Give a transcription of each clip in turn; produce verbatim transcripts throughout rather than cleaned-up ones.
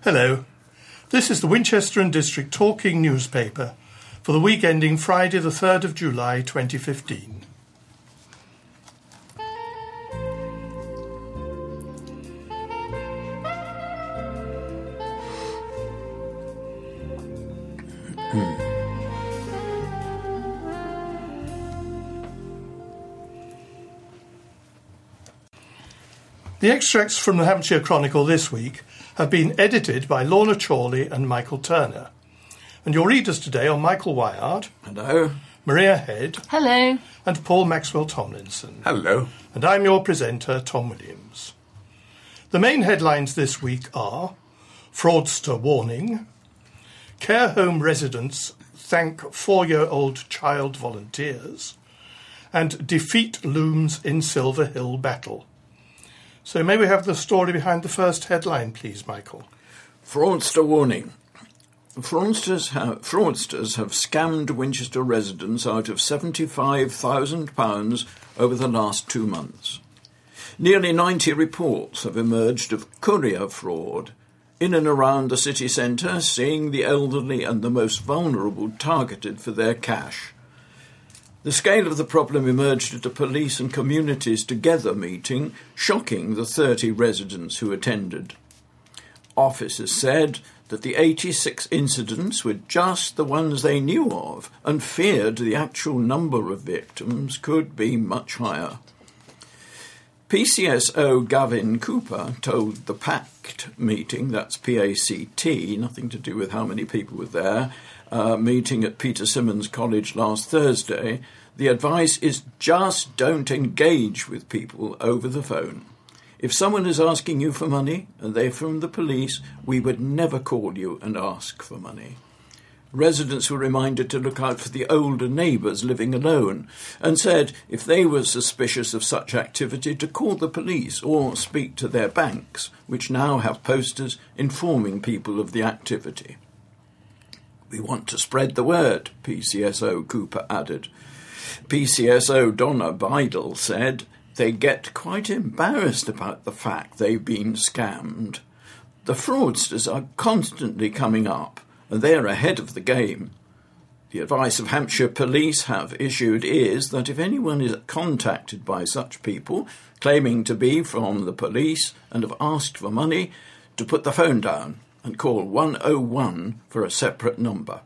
Hello. This is the Winchester and District Talking newspaper for the week ending Friday the third of July twenty fifteen. The extracts from the Hampshire Chronicle this week have been edited by Lorna Chorley and Michael Turner. And your readers today are Michael Wyard. Hello. Maria Head. Hello. And Paul Maxwell Tomlinson. Hello. And I'm your presenter, Tom Williams. The main headlines this week are Fraudster Warning, Care Home Residents Thank Four-Year-Old Child Volunteers, and Defeat Looms in Silver Hill Battle. So may we have the story behind the first headline, please, Michael? Fraudster Warning. Fraudsters have, fraudsters have scammed Winchester residents out of seventy-five thousand pounds over the last two months. Nearly ninety reports have emerged of courier fraud in and around the city centre, seeing the elderly and the most vulnerable targeted for their cash. The scale of the problem emerged at a police and communities together meeting, shocking the thirty residents who attended. Officers said that the eighty-six incidents were just the ones they knew of and feared the actual number of victims could be much higher. P C S O Gavin Cooper told the PACT meeting, that's P A C T, nothing to do with how many people were there, uh, meeting at Peter Symonds College last Thursday, the advice is just don't engage with people over the phone. If someone is asking you for money and they're from the police, we would never call you and ask for money. Residents were reminded to look out for the older neighbours living alone and said if they were suspicious of such activity to call the police or speak to their banks, which now have posters informing people of the activity. We want to spread the word, P C S O Cooper added. P C S O Donna Bidle said they get quite embarrassed about the fact they've been scammed. The fraudsters are constantly coming up, and they're ahead of the game. The advice of Hampshire Police have issued is that if anyone is contacted by such people, claiming to be from the police and have asked for money, to put the phone down and call one oh one for a separate number.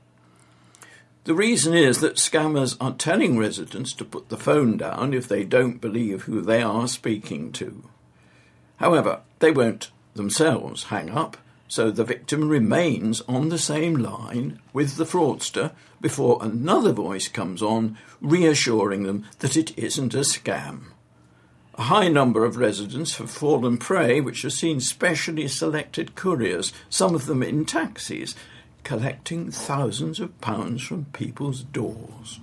The reason is that scammers are telling residents to put the phone down if they don't believe who they are speaking to. However, they won't themselves hang up, so the victim remains on the same line with the fraudster before another voice comes on, reassuring them that it isn't a scam. A high number of residents have fallen prey, which has seen specially selected couriers, some of them in taxis, collecting thousands of pounds from people's doors.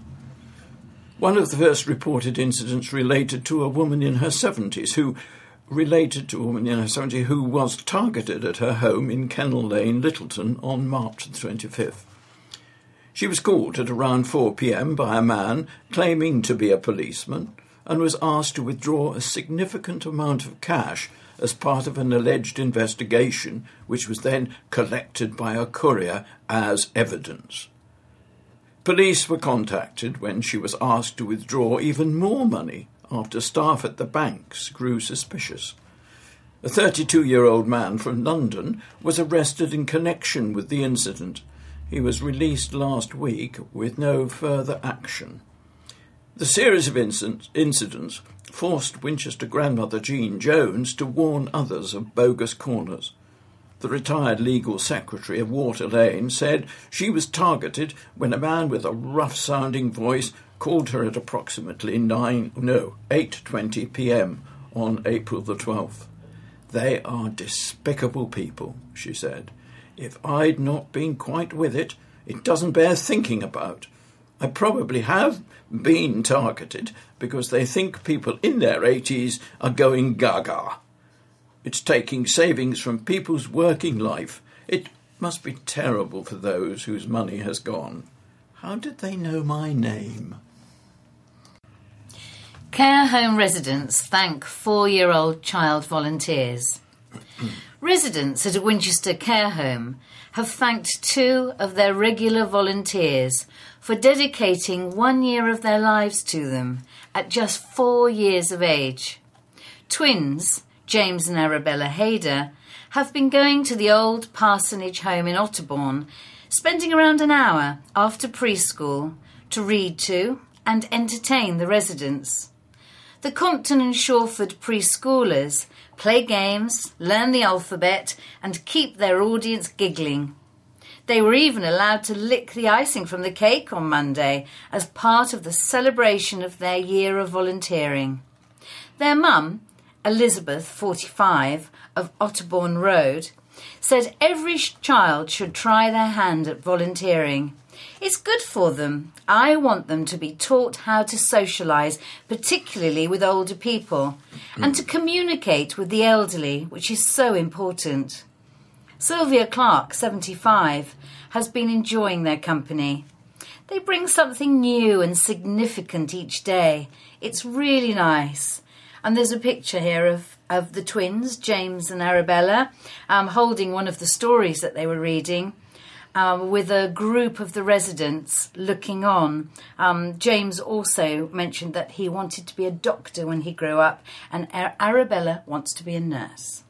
One of the first reported incidents related to a woman in her seventies who related to a woman in her seventies who was targeted at her home in Kennel Lane, Littleton, on March the twenty-fifth. She was called at around four p.m. by a man claiming to be a policeman and was asked to withdraw a significant amount of cash as part of an alleged investigation, which was then collected by a courier as evidence. Police were contacted when she was asked to withdraw even more money after staff at the banks grew suspicious. A thirty-two-year-old man from London was arrested in connection with the incident. He was released last week with no further action. The series of inc- incidents forced Winchester grandmother Jean Jones to warn others of bogus corners. The retired legal secretary of Water Lane said she was targeted when a man with a rough-sounding voice called her at approximately nine, no, eight twenty p.m. on April the twelfth. They are despicable people, she said. If I'd not been quite with it, it doesn't bear thinking about. I probably have been targeted because they think people in their eighties are going gaga. It's taking savings from people's working life. It must be terrible for those whose money has gone. How did they know my name? Care home residents thank four-year-old child volunteers. Residents at a Winchester care home have thanked two of their regular volunteers for dedicating one year of their lives to them at just four years of age. Twins, James and Arabella Hayder, have been going to the old parsonage home in Otterbourne, spending around an hour after preschool to read to and entertain the residents. The Compton and Shawford preschoolers play games, learn the alphabet and keep their audience giggling. They were even allowed to lick the icing from the cake on Monday as part of the celebration of their year of volunteering. Their mum, Elizabeth, forty-five, of Otterbourne Road, said every child should try their hand at volunteering. It's good for them. I want them to be taught how to socialise, particularly with older people, and to communicate with the elderly, which is so important. Sylvia Clark, seventy-five, has been enjoying their company. They bring something new and significant each day. It's really nice. And there's a picture here of, of the twins, James and Arabella, um, holding one of the stories that they were reading, um, with a group of the residents looking on. Um, James also mentioned that he wanted to be a doctor when he grew up, and Ar- Arabella wants to be a nurse.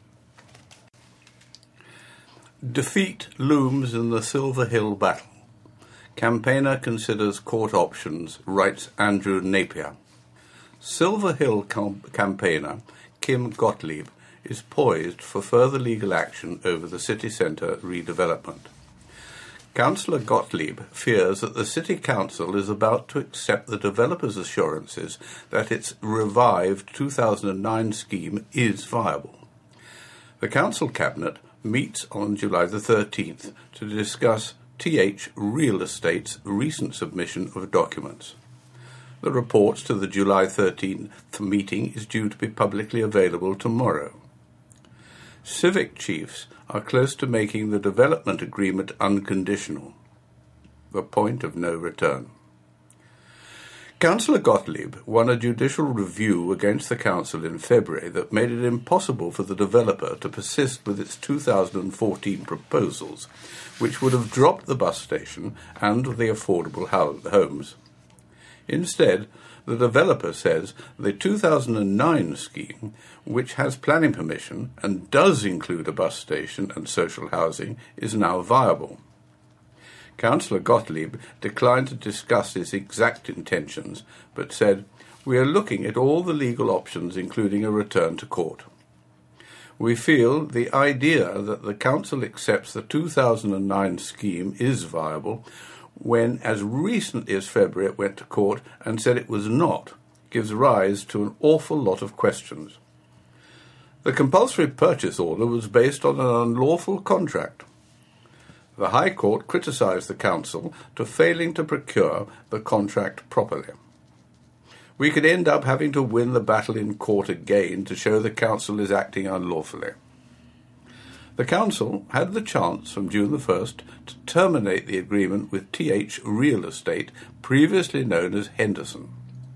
Defeat looms in the Silver Hill battle. Campaigner considers court options, writes Andrew Napier. Silver Hill com- campaigner Kim Gottlieb is poised for further legal action over the city centre redevelopment. Councillor Gottlieb fears that the City Council is about to accept the developer's assurances that its revived two thousand nine scheme is viable. The Council Cabinet meets on July the thirteenth to discuss T H Real Estate's recent submission of documents. The report to the July thirteenth meeting is due to be publicly available tomorrow. Civic chiefs are close to making the development agreement unconditional, the point of no return. Councillor Gottlieb won a judicial review against the council in February that made it impossible for the developer to persist with its two thousand fourteen proposals, which would have dropped the bus station and the affordable homes. Instead, the developer says the two thousand nine scheme, which has planning permission and does include a bus station and social housing, is now viable. Councillor Gottlieb declined to discuss his exact intentions, but said, "We are looking at all the legal options, including a return to court. We feel the idea that the council accepts the two thousand nine scheme is viable, when as recently as February it went to court and said it was not, gives rise to an awful lot of questions. The compulsory purchase order was based on an unlawful contract. The High Court criticised the council for failing to procure the contract properly. We could end up having to win the battle in court again to show the council is acting unlawfully. The council had the chance from June the first to terminate the agreement with T H Real Estate, previously known as Henderson."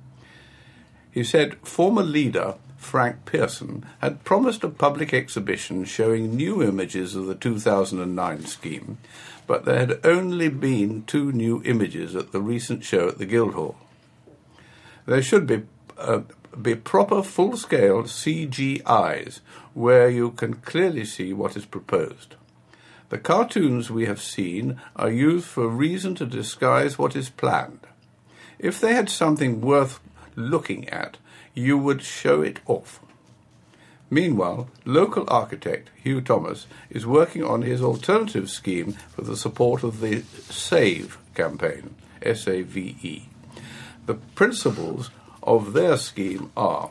He said former leader Frank Pearson had promised a public exhibition showing new images of the two thousand nine scheme, but there had only been two new images at the recent show at the Guildhall. There should be uh, be proper full-scale C G Is where you can clearly see what is proposed. The cartoons we have seen are used for a reason to disguise what is planned. If they had something worth looking at, you would show it off. Meanwhile, local architect Hugh Thomas is working on his alternative scheme for the support of the SAVE campaign, S A V E. The principles of their scheme are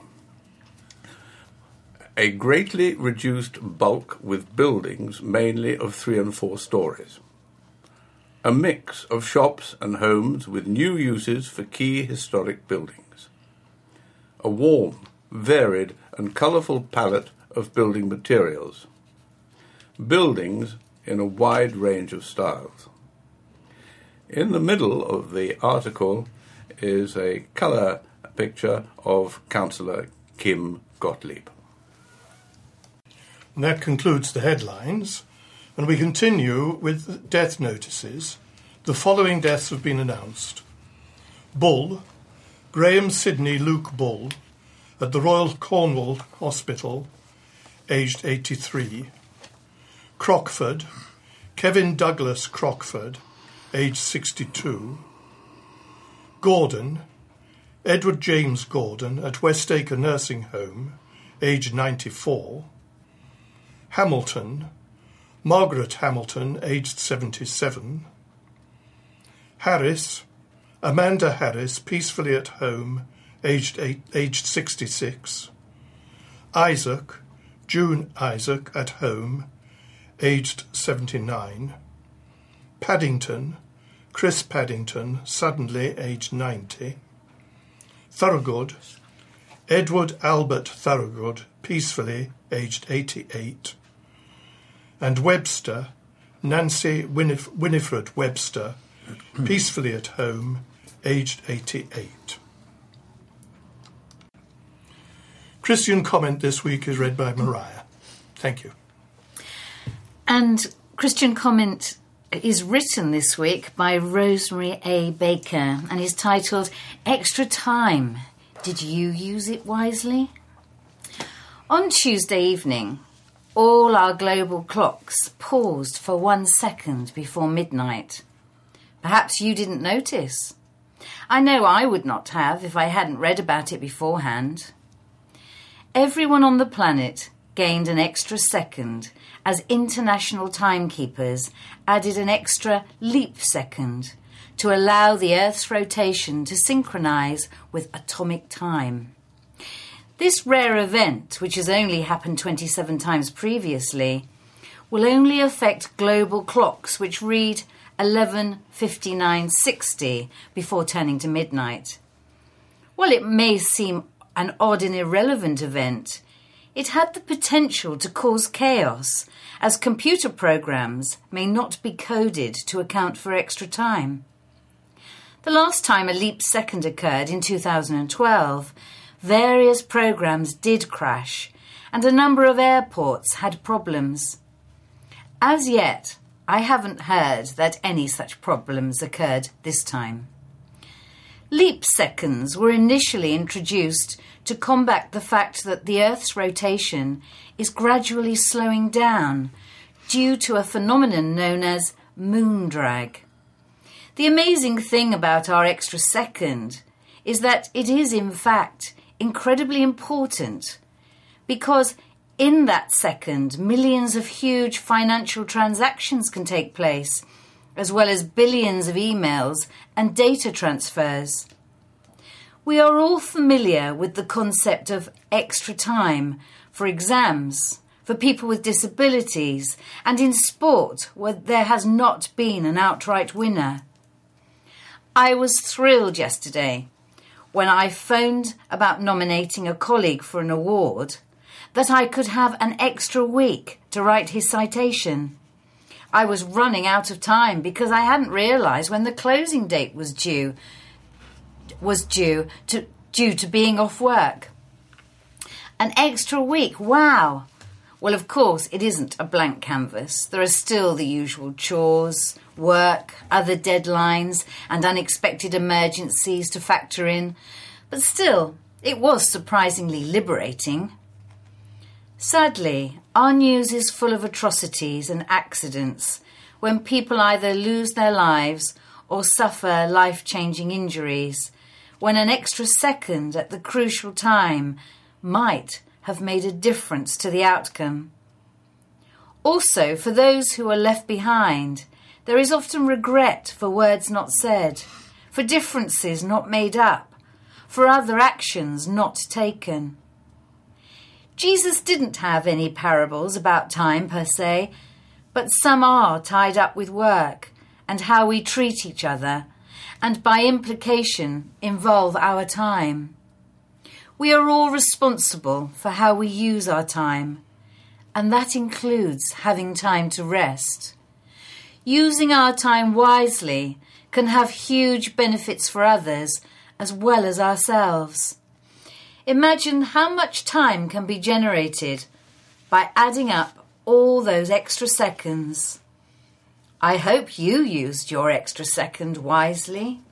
a greatly reduced bulk with buildings mainly of three and four stories, a mix of shops and homes with new uses for key historic buildings, a warm, varied and colourful palette of building materials, buildings in a wide range of styles. In the middle of the article is a colour picture of Councillor Kim Gottlieb. And that concludes the headlines. And we continue with death notices. The following deaths have been announced. Bull, Graham Sidney Luke Bull, at the Royal Cornwall Hospital, aged eighty-three. Crockford, Kevin Douglas Crockford, aged sixty-two. Gordon, Edward James Gordon, at Westacre Nursing Home, aged ninety-four. Hamilton, Margaret Hamilton, aged seventy-seven. Harris, Amanda Harris, peacefully at home, aged, eight, aged sixty-six. Isaac, June Isaac, at home, aged seventy-nine. Paddington, Chris Paddington, suddenly aged ninety. Thorogood, Edward Albert Thorogood, peacefully aged eighty-eight. And Webster, Nancy Winif- Winifred Webster, peacefully at home, aged eighty-eight. Christian comment this week is read by Mariah. Thank you. And Christian comment is written this week by Rosemary A. Baker and is titled Extra Time. Did you use it wisely? On Tuesday evening, all our global clocks paused for one second before midnight. Perhaps you didn't notice. I know I would not have if I hadn't read about it beforehand. Everyone on the planet gained an extra second as international timekeepers added an extra leap second to allow the Earth's rotation to synchronise with atomic time. This rare event, which has only happened twenty-seven times previously, will only affect global clocks which read eleven fifty-nine sixty before turning to midnight. While it may seem an odd and irrelevant event, it had the potential to cause chaos, as computer programs may not be coded to account for extra time. The last time a leap second occurred in two thousand twelve, various programs did crash, and a number of airports had problems. As yet, I haven't heard that any such problems occurred this time. Leap seconds were initially introduced to combat the fact that the Earth's rotation is gradually slowing down due to a phenomenon known as moon drag. The amazing thing about our extra second is that it is, in fact, incredibly important because in that second, millions of huge financial transactions can take place, as well as billions of emails and data transfers. We are all familiar with the concept of extra time for exams, for people with disabilities, and in sport where there has not been an outright winner. I was thrilled yesterday when I phoned about nominating a colleague for an award that I could have an extra week to write his citation. I was running out of time because I hadn't realised when the closing date was due was due to due to being off work. An extra week, wow! Well, of course, it isn't a blank canvas. There are still the usual chores, work, other deadlines, and unexpected emergencies to factor in. But still, it was surprisingly liberating. Sadly, our news is full of atrocities and accidents when people either lose their lives or suffer life-changing injuries, when an extra second at the crucial time might have made a difference to the outcome. Also, for those who are left behind, there is often regret for words not said, for differences not made up, for other actions not taken. Jesus didn't have any parables about time per se, but some are tied up with work and how we treat each other, and by implication involve our time. We are all responsible for how we use our time, and that includes having time to rest. Using our time wisely can have huge benefits for others as well as ourselves. Imagine how much time can be generated by adding up all those extra seconds. I hope you used your extra second wisely.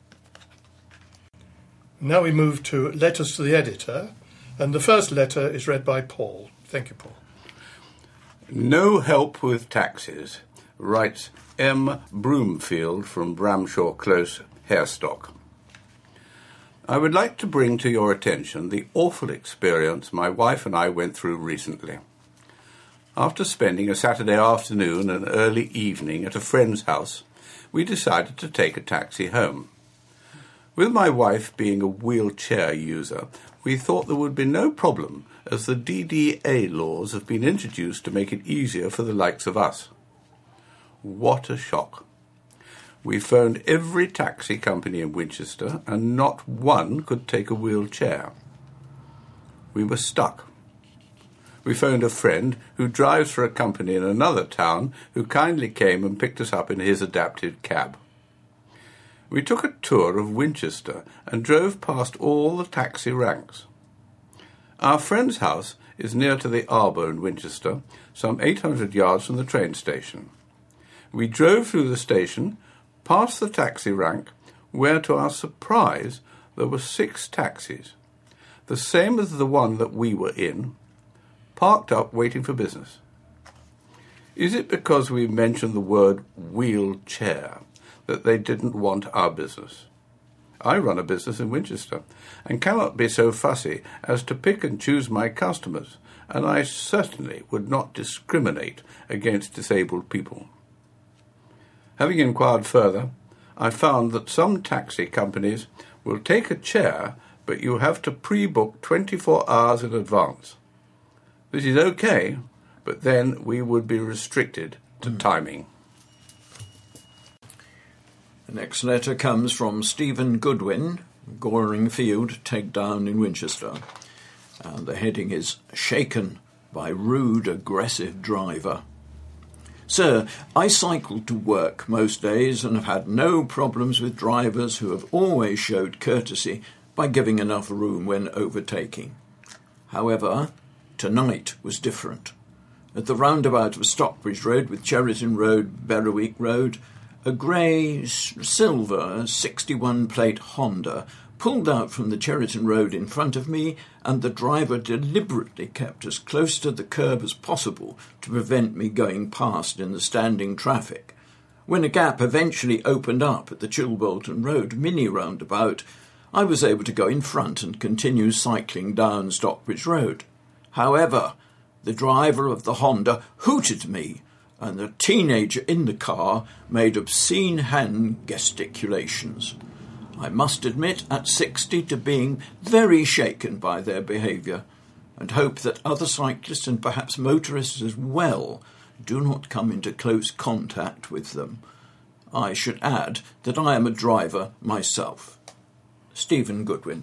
Now we move to letters to the editor, and the first letter is read by Paul. Thank you, Paul. No help with taxes, writes M. Broomfield from Bramshaw Close, Hairstock. I would like to bring to your attention the awful experience my wife and I went through recently. After spending a Saturday afternoon and early evening at a friend's house, we decided to take a taxi home. With my wife being a wheelchair user, we thought there would be no problem, as the D D A laws have been introduced to make it easier for the likes of us. What a shock. We phoned every taxi company in Winchester, and not one could take a wheelchair. We were stuck. We phoned a friend who drives for a company in another town, who kindly came and picked us up in his adapted cab. We took a tour of Winchester and drove past all the taxi ranks. Our friend's house is near to the Arbour in Winchester, some eight hundred yards from the train station. We drove through the station, past the taxi rank, where to our surprise there were six taxis, the same as the one that we were in, parked up waiting for business. Is it because we mentioned the word wheelchair that they didn't want our business? I run a business in Winchester and cannot be so fussy as to pick and choose my customers, and I certainly would not discriminate against disabled people. Having inquired further, I found that some taxi companies will take a chair, but you have to pre-book twenty-four hours in advance. This is okay, but then we would be restricted to mm. timing. The next letter comes from Stephen Goodwin, Goring Field, Takedown in Winchester. And the heading is Shaken by Rude, Aggressive Driver. Sir, I cycle to work most days and have had no problems with drivers who have always showed courtesy by giving enough room when overtaking. However, tonight was different. At the roundabout of Stockbridge Road with Cheriton Road, Berwick Road, a grey silver sixty-one plate Honda pulled out from the Cheriton Road in front of me, and the driver deliberately kept as close to the curb as possible to prevent me going past in the standing traffic. When a gap eventually opened up at the Chilbolton Road mini roundabout, I was able to go in front and continue cycling down Stockbridge Road. However, the driver of the Honda hooted me, and the teenager in the car made obscene hand gesticulations. I must admit at sixty to being very shaken by their behaviour, and hope that other cyclists and perhaps motorists as well do not come into close contact with them. I should add that I am a driver myself. Stephen Goodwin.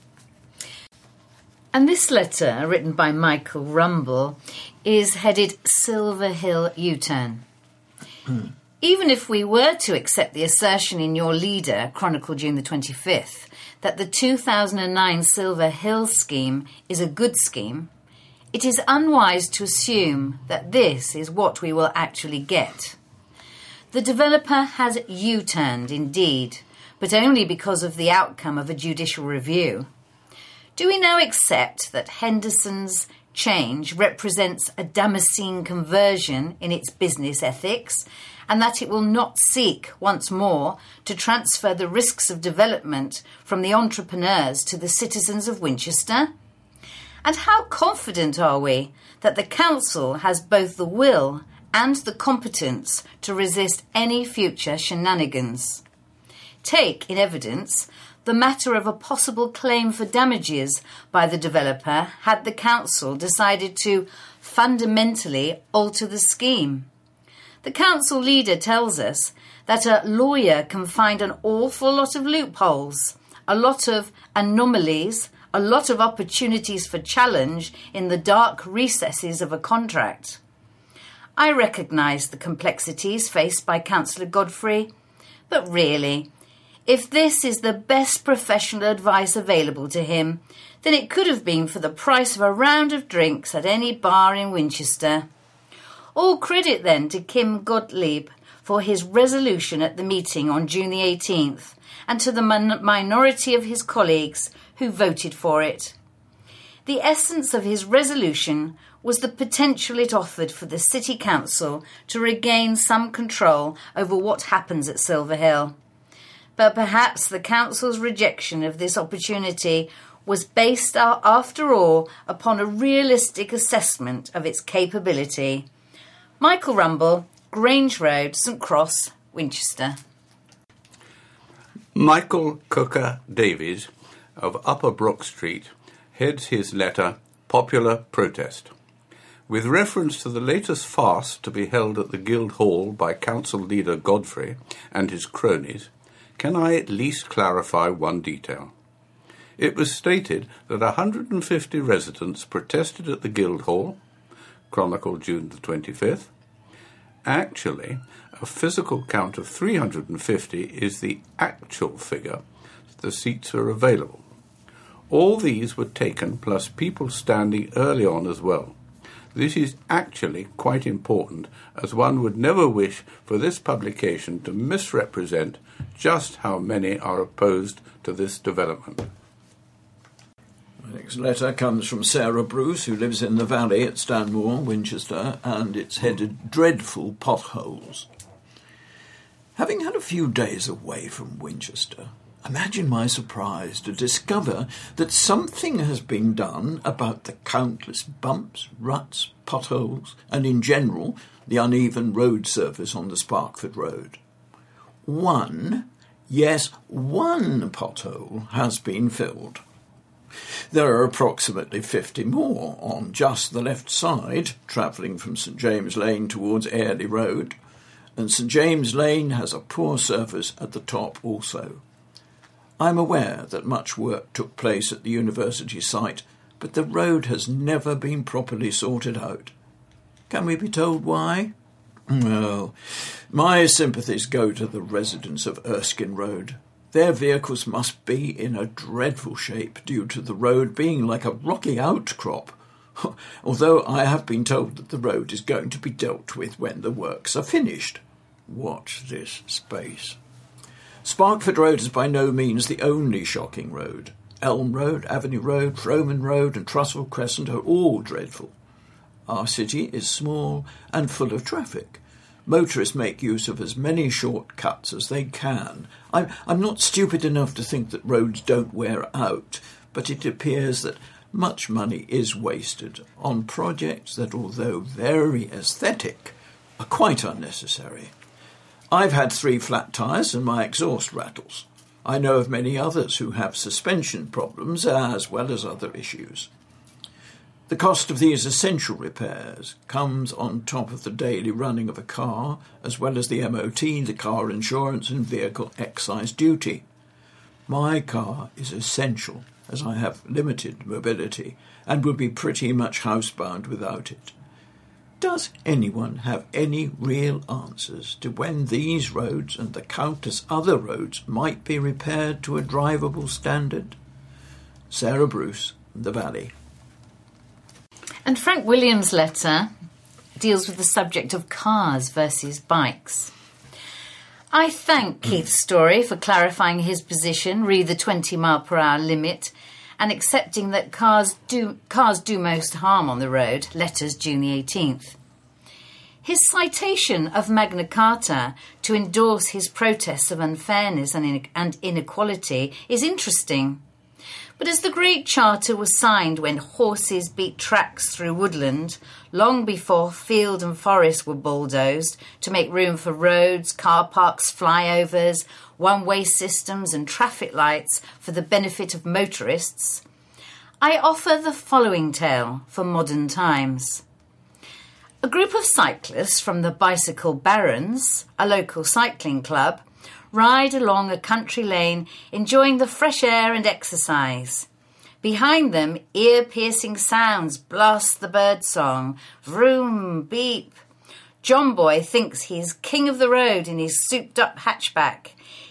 And this letter, written by Michael Rumble, is headed Silver Hill U-Turn. Mm. Even if we were to accept the assertion in your leader, chronicled June the twenty-fifth, that the two thousand nine Silver Hill scheme is a good scheme, it is unwise to assume that this is what we will actually get. The developer has U-turned indeed, but only because of the outcome of a judicial review. Do we now accept that Henderson's change represents a Damascene conversion in its business ethics, and that it will not seek once more to transfer the risks of development from the entrepreneurs to the citizens of Winchester? And how confident are we that the council has both the will and the competence to resist any future shenanigans? Take, in evidence, the matter of a possible claim for damages by the developer had the council decided to fundamentally alter the scheme. The council leader tells us that a lawyer can find an awful lot of loopholes, a lot of anomalies, a lot of opportunities for challenge in the dark recesses of a contract. I recognise the complexities faced by Councillor Godfrey, but really, If this is the best professional advice available to him, then it could have been for the price of a round of drinks at any bar in Winchester. All credit then to Kim Gottlieb for his resolution at the meeting on June the eighteenth, and to the min- minority of his colleagues who voted for it. The essence of his resolution was the potential it offered for the City Council to regain some control over what happens at Silver Hill. But perhaps the Council's rejection of this opportunity was based, after all, upon a realistic assessment of its capability. Michael Rumble, Grange Road, St Cross, Winchester. Michael Cooker Davies of Upper Brook Street heads his letter Popular Protest. With reference to the latest farce to be held at the Guildhall by Council Leader Godfrey and his cronies, can I at least clarify one detail? It was stated that one hundred fifty residents protested at the Guildhall, Chronicle June the twenty-fifth. Actually, a physical count of three hundred fifty is the actual figure. The seats are available. All these were taken, plus people standing early on as well. This is actually quite important, as one would never wish for this publication to misrepresent just how many are opposed to this development. The next letter comes from Sarah Bruce, who lives in the valley at Stanmore, Winchester, and it's headed Dreadful Potholes. Having had a few days away from Winchester, imagine my surprise to discover that something has been done about the countless bumps, ruts, potholes, and in general the uneven road surface on the Sparkford Road. One, yes, one pothole has been filled. There are approximately fifty more on just the left side, travelling from St James Lane towards Airlie Road, and St James Lane has a poor surface at the top also. I am aware that much work took place at the university site, but the road has never been properly sorted out. Can we be told why? Well, my sympathies go to the residents of Erskine Road. Their vehicles must be in a dreadful shape due to the road being like a rocky outcrop, although I have been told that the road is going to be dealt with when the works are finished. Watch this space. Sparkford Road is by no means the only shocking road. Elm Road, Avenue Road, Froman Road and Trussell Crescent are all dreadful. Our city is small and full of traffic. Motorists make use of as many shortcuts as they can. I'm, I'm not stupid enough to think that roads don't wear out, but it appears that much money is wasted on projects that, although very aesthetic, are quite unnecessary. I've had three flat tyres and my exhaust rattles. I know of many others who have suspension problems as well as other issues. The cost of these essential repairs comes on top of the daily running of a car, as well as the M O T, the car insurance and vehicle excise duty. My car is essential, as I have limited mobility and would be pretty much housebound without it. Does anyone have any real answers to when these roads and the countless other roads might be repaired to a drivable standard? Sarah Bruce, The Valley. And Frank Williams' letter deals with the subject of cars versus bikes. I thank Keith Story for clarifying his position re the twenty mile per hour limit and accepting that cars do cars do most harm on the road, letters June the eighteenth. His citation of Magna Carta to endorse his protests of unfairness and inequality is interesting. But as the Great Charter was signed when horses beat tracks through woodland, long before field and forest were bulldozed to make room for roads, car parks, flyovers, one-way systems and traffic lights for the benefit of motorists, I offer the following tale for modern times. A group of cyclists from the Bicycle Barons, a local cycling club, ride along a country lane, enjoying the fresh air and exercise. Behind them, ear-piercing sounds blast the birdsong. Vroom, beep. John Boy thinks he's king of the road in his souped-up hatchback.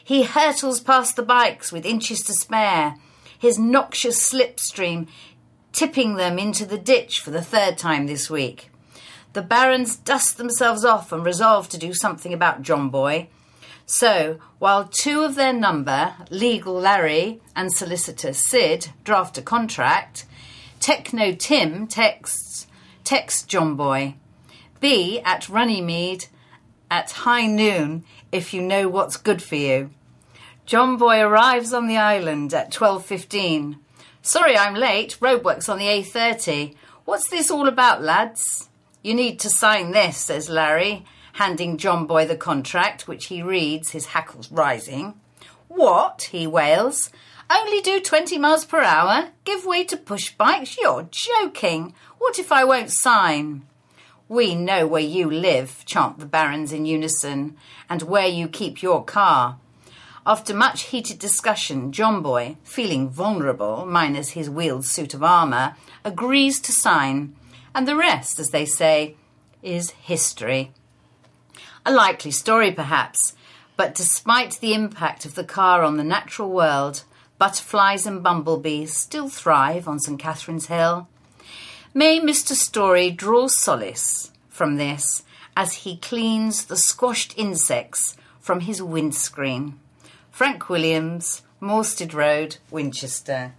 He hurtles past the bikes with inches to spare, his noxious slipstream tipping them into the ditch for the third time this week. The barons dust themselves off and resolve to do something about John Boy. So, while two of their number, Legal Larry and Solicitor Sid, draft a contract, Techno Tim texts, text John Boy, be at Runnymede at high noon if you know what's good for you. John Boy arrives on the island at twelve fifteen. Sorry I'm late, roadwork's on the A thirty. What's this all about, lads? You need to sign this, says Larry, handing John Boy the contract, which he reads, his hackles rising. What? He wails. Only do twenty miles per hour? Give way to push bikes? You're joking. What if I won't sign? We know where you live, chant the barons in unison, and where you keep your car. After much heated discussion, John Boy, feeling vulnerable, minus his wheeled suit of armour, agrees to sign, and the rest, as they say, is history. A likely story, perhaps, but despite the impact of the car on the natural world, butterflies and bumblebees still thrive on St Catherine's Hill. May Mister Story draw solace from this as he cleans the squashed insects from his windscreen. Frank Williams, Morsted Road, Winchester.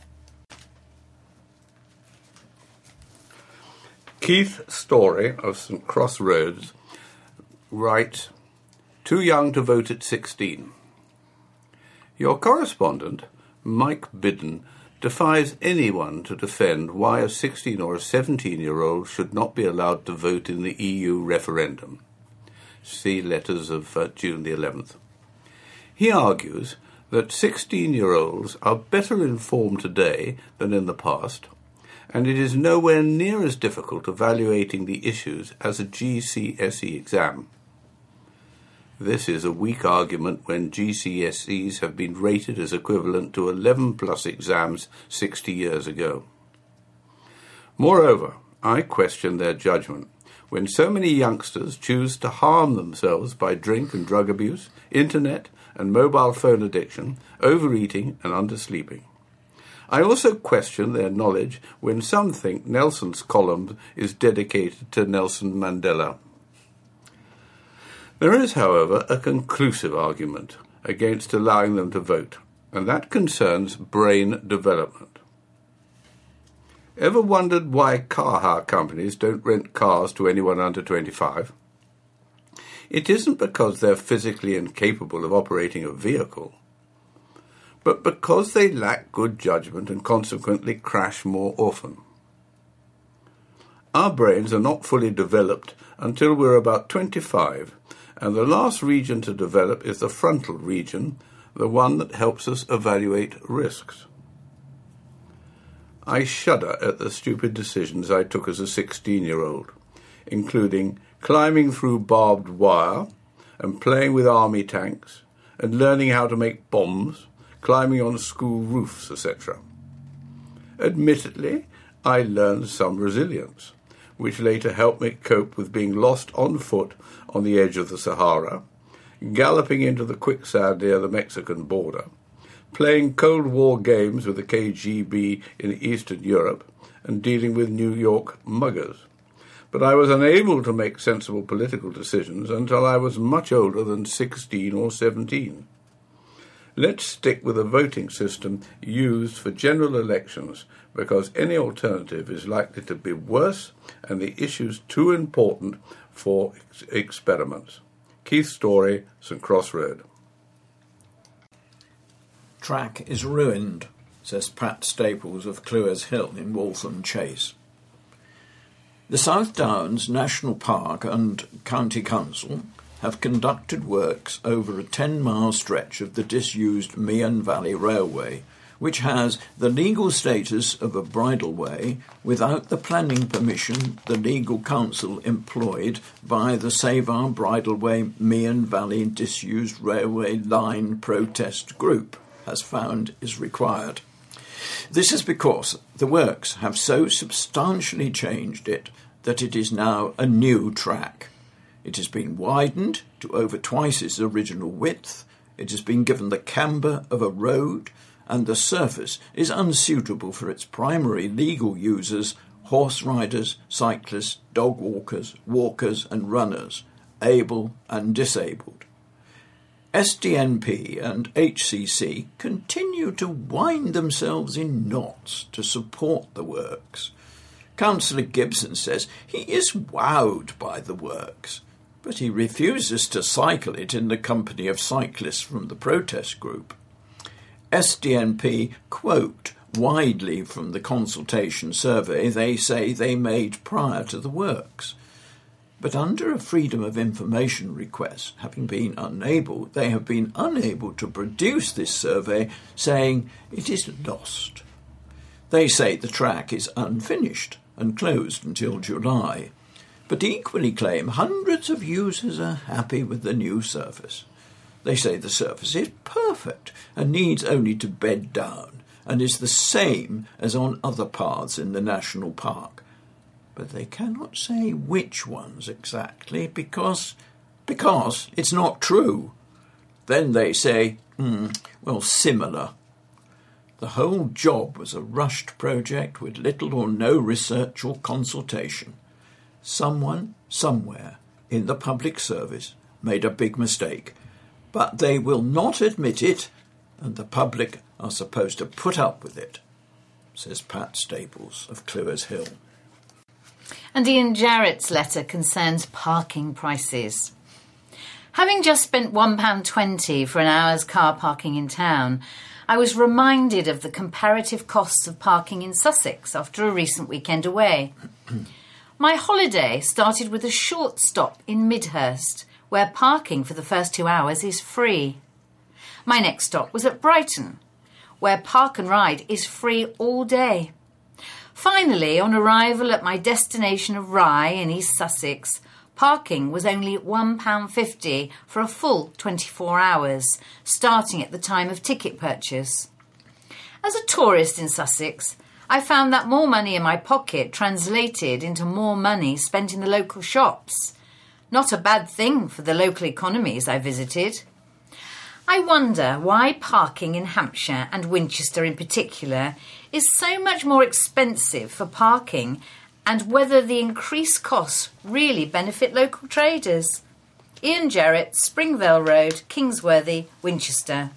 Keith Story of St Crossroads writes, too young to vote at sixteen. Your correspondent, Mike Bidden, defies anyone to defend why a sixteen or a seventeen-year-old should not be allowed to vote in the E U referendum. See letters of uh, June the eleventh. He argues that sixteen-year-olds are better informed today than in the past, and it is nowhere near as difficult evaluating the issues as a G C S E exam. This is a weak argument when G C S Es have been rated as equivalent to eleven plus exams sixty years ago. Moreover, I question their judgment when so many youngsters choose to harm themselves by drink and drug abuse, internet and mobile phone addiction, overeating and undersleeping. I also question their knowledge when some think Nelson's column is dedicated to Nelson Mandela. There is, however, a conclusive argument against allowing them to vote, and that concerns brain development. Ever wondered why car hire companies don't rent cars to anyone under twenty-five? It isn't because they're physically incapable of operating a vehicle, but because they lack good judgment and consequently crash more often. Our brains are not fully developed until we're about twenty-five, and the last region to develop is the frontal region, the one that helps us evaluate risks. I shudder at the stupid decisions I took as a sixteen-year-old, including climbing through barbed wire and playing with army tanks and learning how to make bombs, climbing on school roofs, et cetera. Admittedly, I learned some resilience, which later helped me cope with being lost on foot on the edge of the Sahara, galloping into the quicksand near the Mexican border, playing Cold War games with the K G B in Eastern Europe, and dealing with New York muggers. But I was unable to make sensible political decisions until I was much older than sixteen or seventeen. Let's stick with a voting system used for general elections, because any alternative is likely to be worse and the issues too important for ex- experiments. Keith Story, St Crossroad. Track is ruined, says Pat Staples of Clewers Hill in Waltham Chase. The South Downs National Park and County Council have conducted works over a ten-mile stretch of the disused Meon Valley Railway, which has the legal status of a bridleway without the planning permission the legal counsel employed by the Save Our Bridleway Meon Valley Disused Railway Line Protest Group has found is required. This is because the works have so substantially changed it that it is now a new track. It has been widened to over twice its original width, It has been given the camber of a road, and the surface is unsuitable for its primary legal users, horse riders, cyclists, dog walkers, walkers and runners, able and disabled. S D N P and H C C continue to wind themselves in knots to support the works. Councillor Gibson says he is wowed by the works, but he refuses to cycle it in the company of cyclists from the protest group. S D N P quote widely from the consultation survey they say they made prior to the works. But under a Freedom of Information request, having been unable, they have been unable to produce this survey, saying it is lost. They say the track is unfinished and closed until July, but equally claim hundreds of users are happy with the new surface. They say the surface is perfect and needs only to bed down and is the same as on other paths in the national park. But they cannot say which ones exactly because, because it's not true. Then they say, mm, well, similar. The whole job was a rushed project with little or no research or consultation. Someone, somewhere, in the public service made a big mistake, but they will not admit it, and the public are supposed to put up with it, says Pat Staples of Clewers Hill. And Ian Jarrett's letter concerns parking prices. Having just spent one pound twenty for an hour's car parking in town, I was reminded of the comparative costs of parking in Sussex after a recent weekend away. My holiday started with a short stop in Midhurst, where parking for the first two hours is free. My next stop was at Brighton, where park and ride is free all day. Finally, on arrival at my destination of Rye in East Sussex, parking was only one pound fifty for a full twenty-four hours, starting at the time of ticket purchase. As a tourist in Sussex, I found that more money in my pocket translated into more money spent in the local shops. Not a bad thing for the local economies I visited. I wonder why parking in Hampshire and Winchester in particular is so much more expensive for parking and whether the increased costs really benefit local traders. Ian Jarrett, Springvale Road, Kingsworthy, Winchester.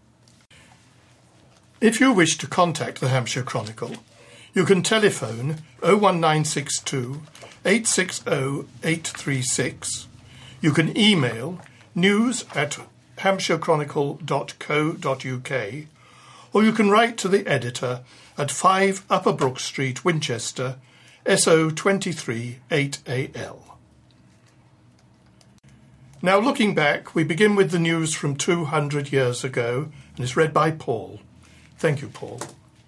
If you wish to contact the Hampshire Chronicle, you can telephone oh one nine six two, eight six oh, eight three six. You can email news at hampshire chronicle dot co dot uk, or you can write to the editor at five Upper Brook Street, Winchester, S O twenty-three eight A L. Now, looking back, we begin with the news from two hundred years ago, and it's read by Paul. Thank you, Paul.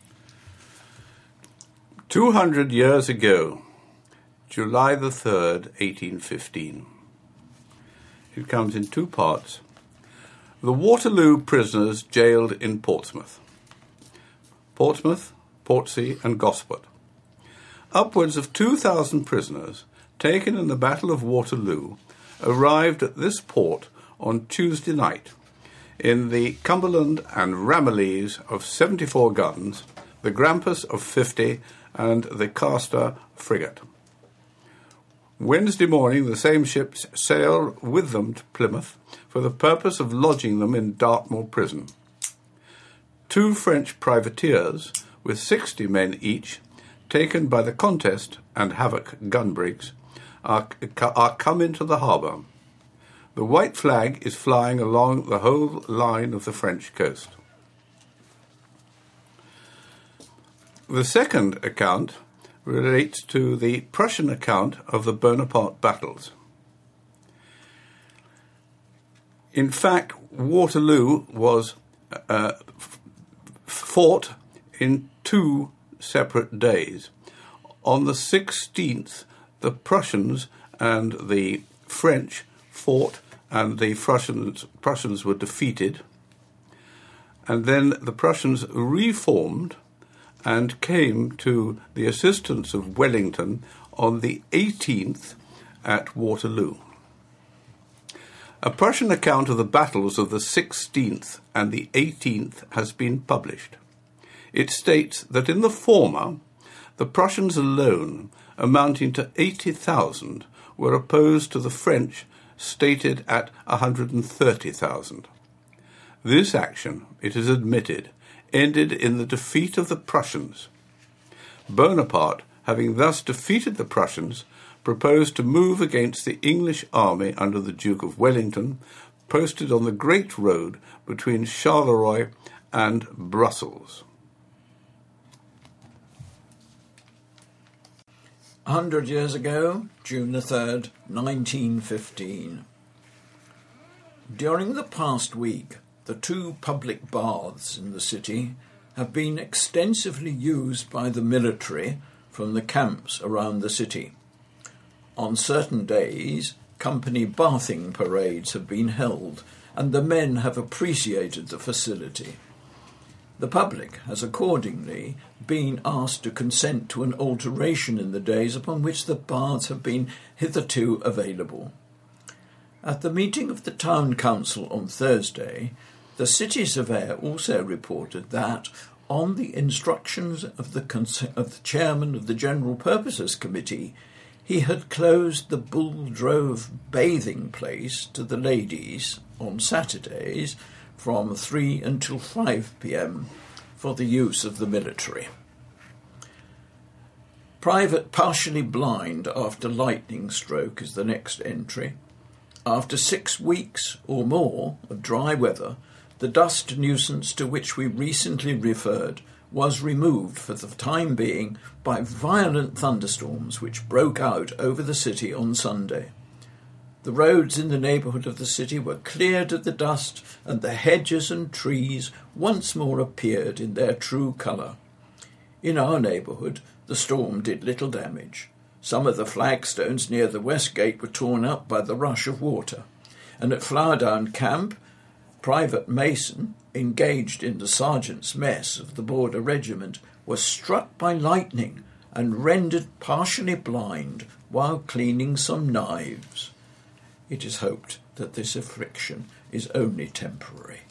Two hundred years ago, July the third, eighteen fifteen. It comes in two parts. The Waterloo prisoners jailed in Portsmouth. Portsmouth, Portsea and Gosport. Upwards of two thousand prisoners, taken in the Battle of Waterloo, arrived at this port on Tuesday night in the Cumberland and Ramillies of seventy-four guns, the Grampus of fifty and the Castor frigate. Wednesday morning the same ships sailed with them to Plymouth for the purpose of lodging them in Dartmoor prison. Two French privateers, with sixty men each, taken by the Contest and Havoc gun-brigs, are, are come into the harbour. The white flag is flying along the whole line of the French coast. The second account relates to the Prussian account of the Bonaparte battles. In fact, Waterloo was uh, f- fought in two separate days. On the sixteenth, the Prussians and the French fought, and the Prussians, Prussians were defeated. And then the Prussians reformed and came to the assistance of Wellington on the eighteenth at Waterloo. A Prussian account of the battles of the sixteenth and the eighteenth has been published. It states that in the former, the Prussians alone, amounting to eighty thousand, were opposed to the French, stated at one hundred thirty thousand. This action, it is admitted, ended in the defeat of the Prussians. Bonaparte, having thus defeated the Prussians, proposed to move against the English army under the Duke of Wellington, posted on the Great Road between Charleroi and Brussels. A hundred years ago, June the third, nineteen fifteen. During the past week, the two public baths in the city have been extensively used by the military from the camps around the city. On certain days, company bathing parades have been held, and the men have appreciated the facility. The public has accordingly been asked to consent to an alteration in the days upon which the baths have been hitherto available. At the meeting of the Town Council on Thursday, the city surveyor also reported that, on the instructions of the, cons- of the chairman of the General Purposes Committee, he had closed the Bull Drove bathing place to the ladies on Saturdays from three until five p.m. for the use of the military. Private partially blind after lightning stroke is the next entry. After six weeks or more of dry weather, the dust nuisance to which we recently referred was removed for the time being by violent thunderstorms which broke out over the city on Sunday. The roads in the neighbourhood of the city were cleared of the dust, and the hedges and trees once more appeared in their true colour. In our neighbourhood, the storm did little damage. Some of the flagstones near the west gate were torn up by the rush of water, and at Flowerdown Camp, Private Mason, engaged in the sergeant's mess of the Border Regiment, was struck by lightning and rendered partially blind while cleaning some knives. It is hoped that this affliction is only temporary.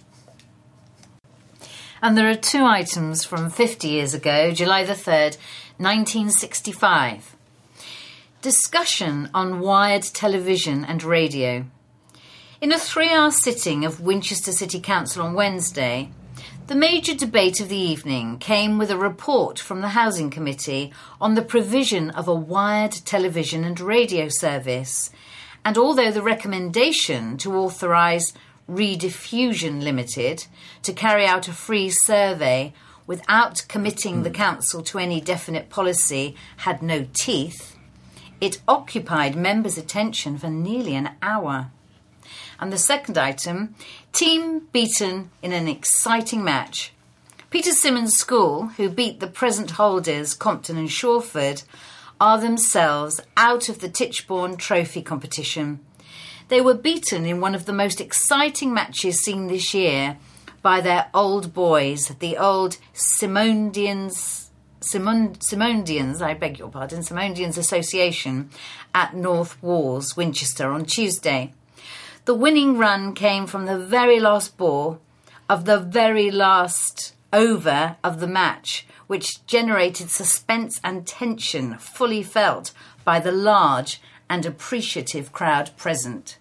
And there are two items from fifty years ago, July the third, nineteen sixty-five. Discussion on wired television and radio. In a three-hour sitting of Winchester City Council on Wednesday, the major debate of the evening came with a report from the Housing Committee on the provision of a wired television and radio service, and although the recommendation to authorise Rediffusion Limited to carry out a free survey without committing the council to any definite policy had no teeth, it occupied members' attention for nearly an hour. And the second item, team beaten in an exciting match. Peter Symonds School, who beat the present holders Compton and Shawford, are themselves out of the Tichborne Trophy competition. They were beaten in one of the most exciting matches seen this year by their old boys, the old Simondians, Simon, Simondians, I beg your pardon, Simondians Association at North Walls, Winchester, on Tuesday. The winning run came from the very last ball of the very last over of the match, which generated suspense and tension fully felt by the large and appreciative crowd present.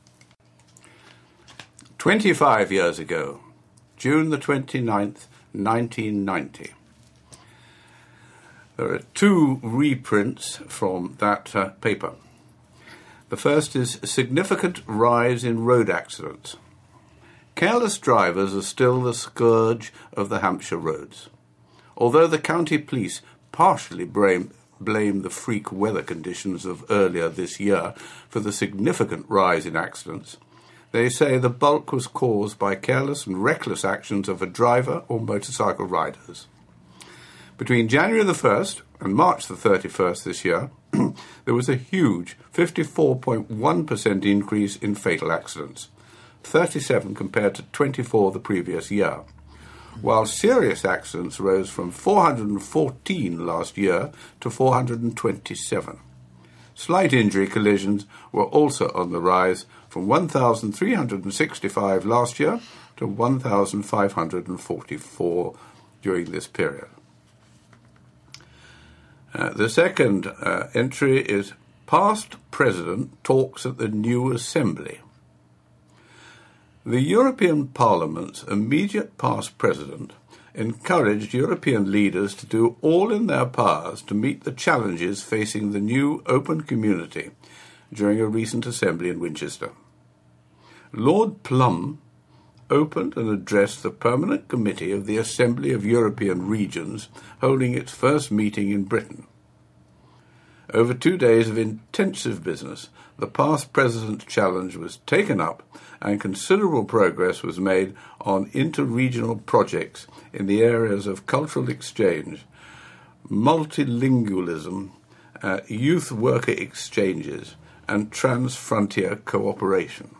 Twenty-five years ago, June the twenty-ninth, nineteen ninety. There are two reprints from that uh, paper. The first is significant rise in road accidents. Careless drivers are still the scourge of the Hampshire roads. Although the county police partially blame, blame the freak weather conditions of earlier this year for the significant rise in accidents, they say the bulk was caused by careless and reckless actions of a driver or motorcycle riders. Between January the first and March the thirty-first this year, there was a huge fifty-four point one percent increase in fatal accidents, thirty-seven compared to twenty-four the previous year, while serious accidents rose from four hundred fourteen last year to four hundred twenty-seven. Slight injury collisions were also on the rise from one thousand three hundred sixty-five last year to one thousand five hundred forty-four during this period. Uh, the second uh, entry is past president talks at the new assembly. The European Parliament's immediate past president encouraged European leaders to do all in their powers to meet the challenges facing the new open community during a recent assembly in Winchester. Lord Plum opened and addressed the Permanent Committee of the Assembly of European Regions, holding its first meeting in Britain. Over two days of intensive business, the past president's challenge was taken up and considerable progress was made on inter-regional projects in the areas of cultural exchange, multilingualism, uh, youth worker exchanges, and trans-frontier cooperation.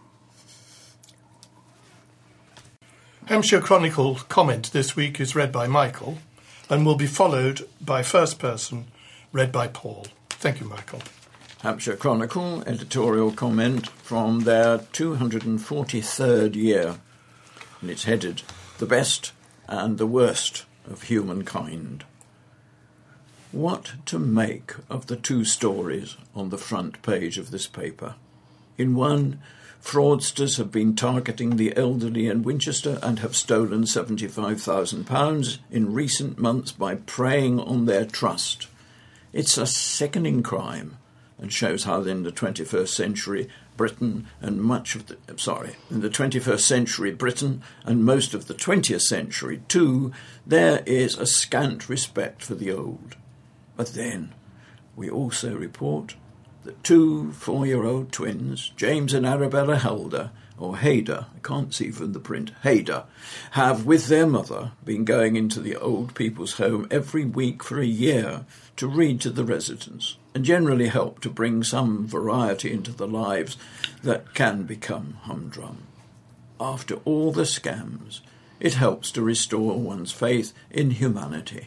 Hampshire Chronicle comment this week is read by Michael and will be followed by First Person, read by Paul. Thank you, Michael. Hampshire Chronicle editorial comment from their two hundred forty-third year, and it's headed, The Best and the Worst of Humankind. What to make of the two stories on the front page of this paper? In one, fraudsters have been targeting the elderly in Winchester and have stolen seventy-five thousand pounds in recent months by preying on their trust. It's a sickening crime and shows how in the twenty-first century Britain and much of the sorry in the twenty-first century Britain and most of the twentieth century too, there is a scant respect for the old. But then we also report that two four-year-old twins, James and Arabella Helder, or Hader, I can't see from the print, Hader, have, with their mother, been going into the old people's home every week for a year to read to the residents and generally help to bring some variety into the lives that can become humdrum. After all the scams, it helps to restore one's faith in humanity.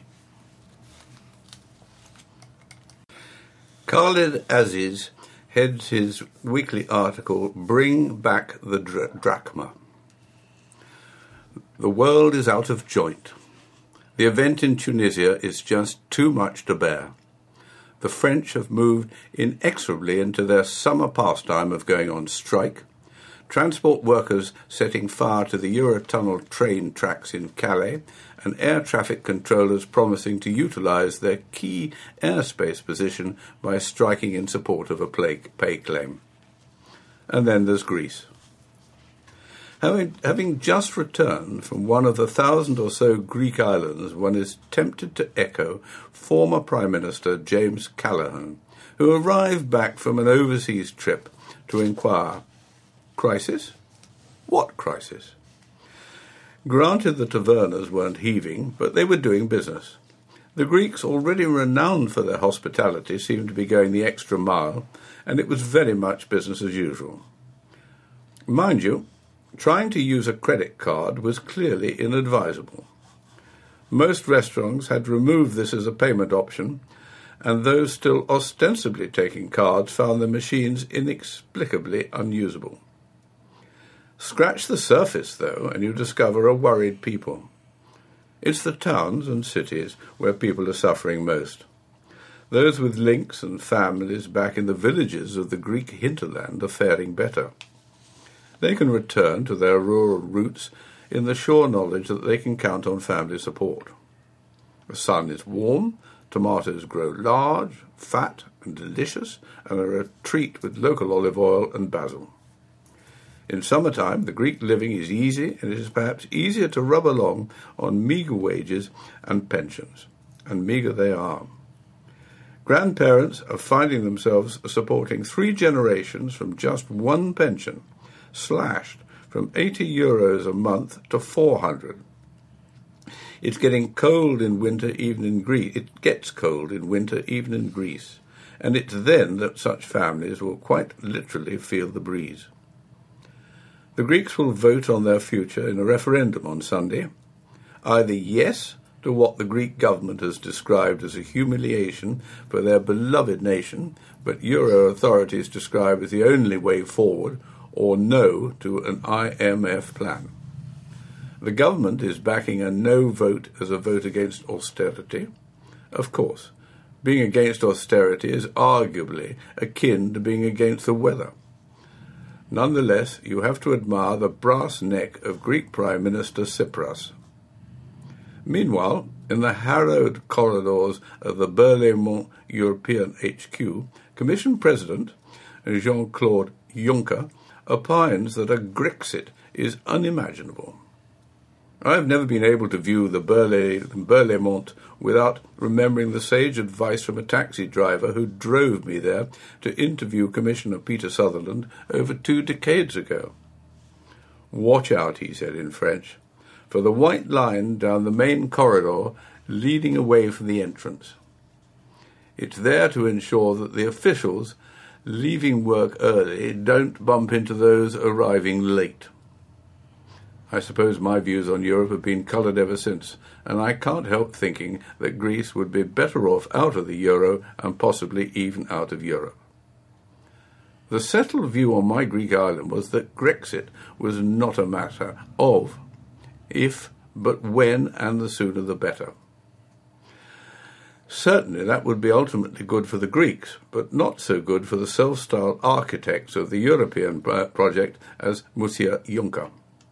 Khalid Aziz heads his weekly article, Bring Back the Dr- Drachma. The world is out of joint. The event in Tunisia is just too much to bear. The French have moved inexorably into their summer pastime of going on strike. Transport workers setting fire to the Eurotunnel train tracks in Calais, and air traffic controllers promising to utilise their key airspace position by striking in support of a pay claim. And then there's Greece. Having, having just returned from one of the thousand or so Greek islands, one is tempted to echo former Prime Minister James Callaghan, who arrived back from an overseas trip to inquire, crisis? What crisis? Granted the tavernas weren't heaving, but they were doing business. The Greeks, already renowned for their hospitality, seemed to be going the extra mile, and it was very much business as usual. Mind you, trying to use a credit card was clearly inadvisable. Most restaurants had removed this as a payment option, and those still ostensibly taking cards found the machines inexplicably unusable. Scratch the surface, though, and you discover a worried people. It's the towns and cities where people are suffering most. Those with links and families back in the villages of the Greek hinterland are faring better. They can return to their rural roots in the sure knowledge that they can count on family support. The sun is warm, tomatoes grow large, fat and delicious, and are a treat with local olive oil and basil. In summertime, the Greek living is easy, and it is perhaps easier to rub along on meagre wages and pensions. And meagre they are. Grandparents are finding themselves supporting three generations from just one pension, slashed from eighty euros a month to four hundred. It's getting cold in winter even in Greece. It gets cold in winter even in Greece, and it's then that such families will quite literally feel the breeze. The Greeks will vote on their future in a referendum on Sunday, either yes to what the Greek government has described as a humiliation for their beloved nation, but Euro authorities describe as the only way forward, or no to an I M F plan. The government is backing a no vote as a vote against austerity. Of course, being against austerity is arguably akin to being against the weather. Nonetheless, you have to admire the brass neck of Greek Prime Minister Tsipras. Meanwhile, in the harrowed corridors of the Berlaymont European H Q, Commission President Jean-Claude Juncker opines that a Grexit is unimaginable. I have never been able to view the Berlaymont without remembering the sage advice from a taxi driver who drove me there to interview Commissioner Peter Sutherland over two decades ago. "Watch out," he said in French, "for the white line down the main corridor leading away from the entrance. It's there to ensure that the officials leaving work early don't bump into those arriving late." I suppose my views on Europe have been coloured ever since, and I can't help thinking that Greece would be better off out of the euro and possibly even out of Europe. The settled view on my Greek island was that Grexit was not a matter of if, but when, and the sooner the better. Certainly that would be ultimately good for the Greeks, but not so good for the self-styled architects of the European project as Monsieur Juncker.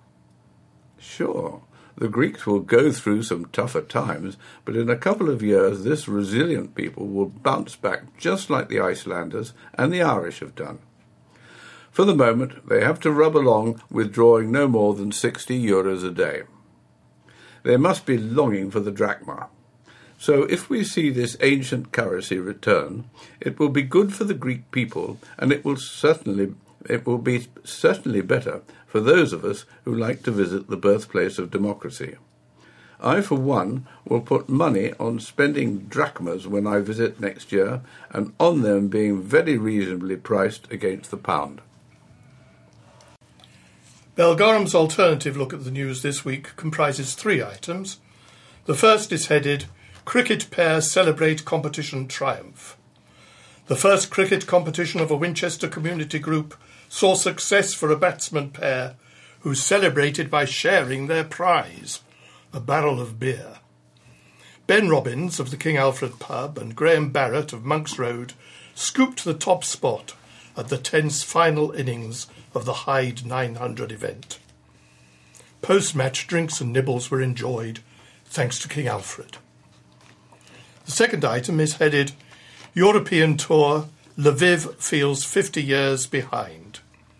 Sure, the Greeks will go through some tougher times, but in a couple of years this resilient people will bounce back just like the Icelanders and the Irish have done. For the moment, they have to rub along with drawing no more than sixty euros a day. They must be longing for the drachma. So if we see this ancient currency return, it will be good for the Greek people, and it will certainly it will be certainly better for those of us who like to visit the birthplace of democracy. I, for one, will put money on spending drachmas when I visit next year, and on them being very reasonably priced against the pound. Belgarum's alternative look at the news this week comprises three items. The first is headed, "Cricket Pair Celebrate Competition Triumph." The first cricket competition of a Winchester community group saw success for a batsman pair who celebrated by sharing their prize, a barrel of beer. Ben Robbins of the King Alfred pub and Graham Barrett of Monks Road scooped the top spot at the tense final innings of the Hyde nine hundred event. Post-match drinks and nibbles were enjoyed, thanks to King Alfred. The second item is headed, "European Tour, Lviv feels fifty years behind."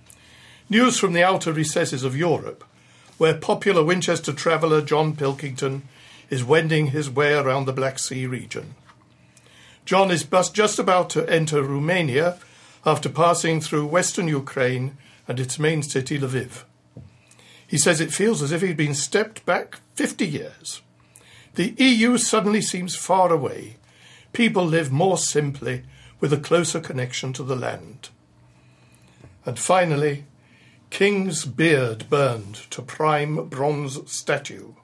News from the outer recesses of Europe, where popular Winchester traveller John Pilkington is wending his way around the Black Sea region. John is just about to enter Romania after passing through western Ukraine and its main city, Lviv. He says it feels as if he'd been stepped back fifty years. The E U suddenly seems far away. People live more simply, with a closer connection to the land. And finally, King's beard burned to prime bronze statue.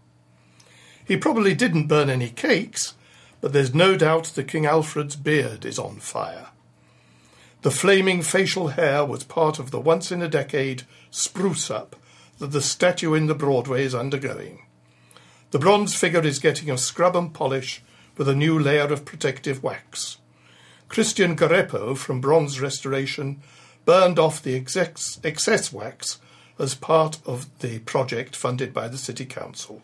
He probably didn't burn any cakes, but there's no doubt that King Alfred's beard is on fire. The flaming facial hair was part of the once-in-a-decade spruce-up that the statue in the Broadway is undergoing. The bronze figure is getting a scrub and polish with a new layer of protective wax. Christian Garepo from Bronze Restoration burned off the excess, excess wax as part of the project funded by the City Council.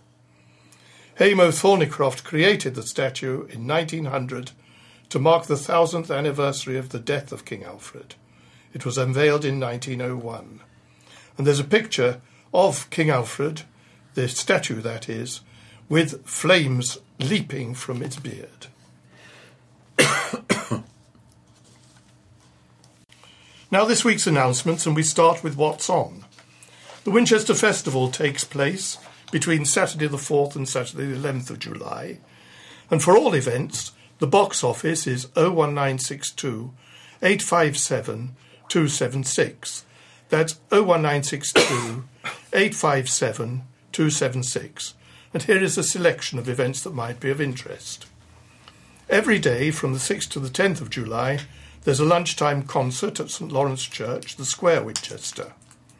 Hamo Thornycroft created the statue in nineteen hundred to mark the thousandth anniversary of the death of King Alfred. It was unveiled in nineteen oh one. And there's a picture of King Alfred, the statue that is, with flames leaping from its beard. Now this week's announcements, and we start with what's on. The Winchester Festival takes place between Saturday the fourth and Saturday the eleventh of July, and for all events, the box office is oh one nine six two, eight five seven, two seven six. That's oh one nine six two, eight five seven, two seven six. And here is a selection of events that might be of interest. Every day from the sixth to the tenth of July, there's a lunchtime concert at St Lawrence Church, the Square, Winchester.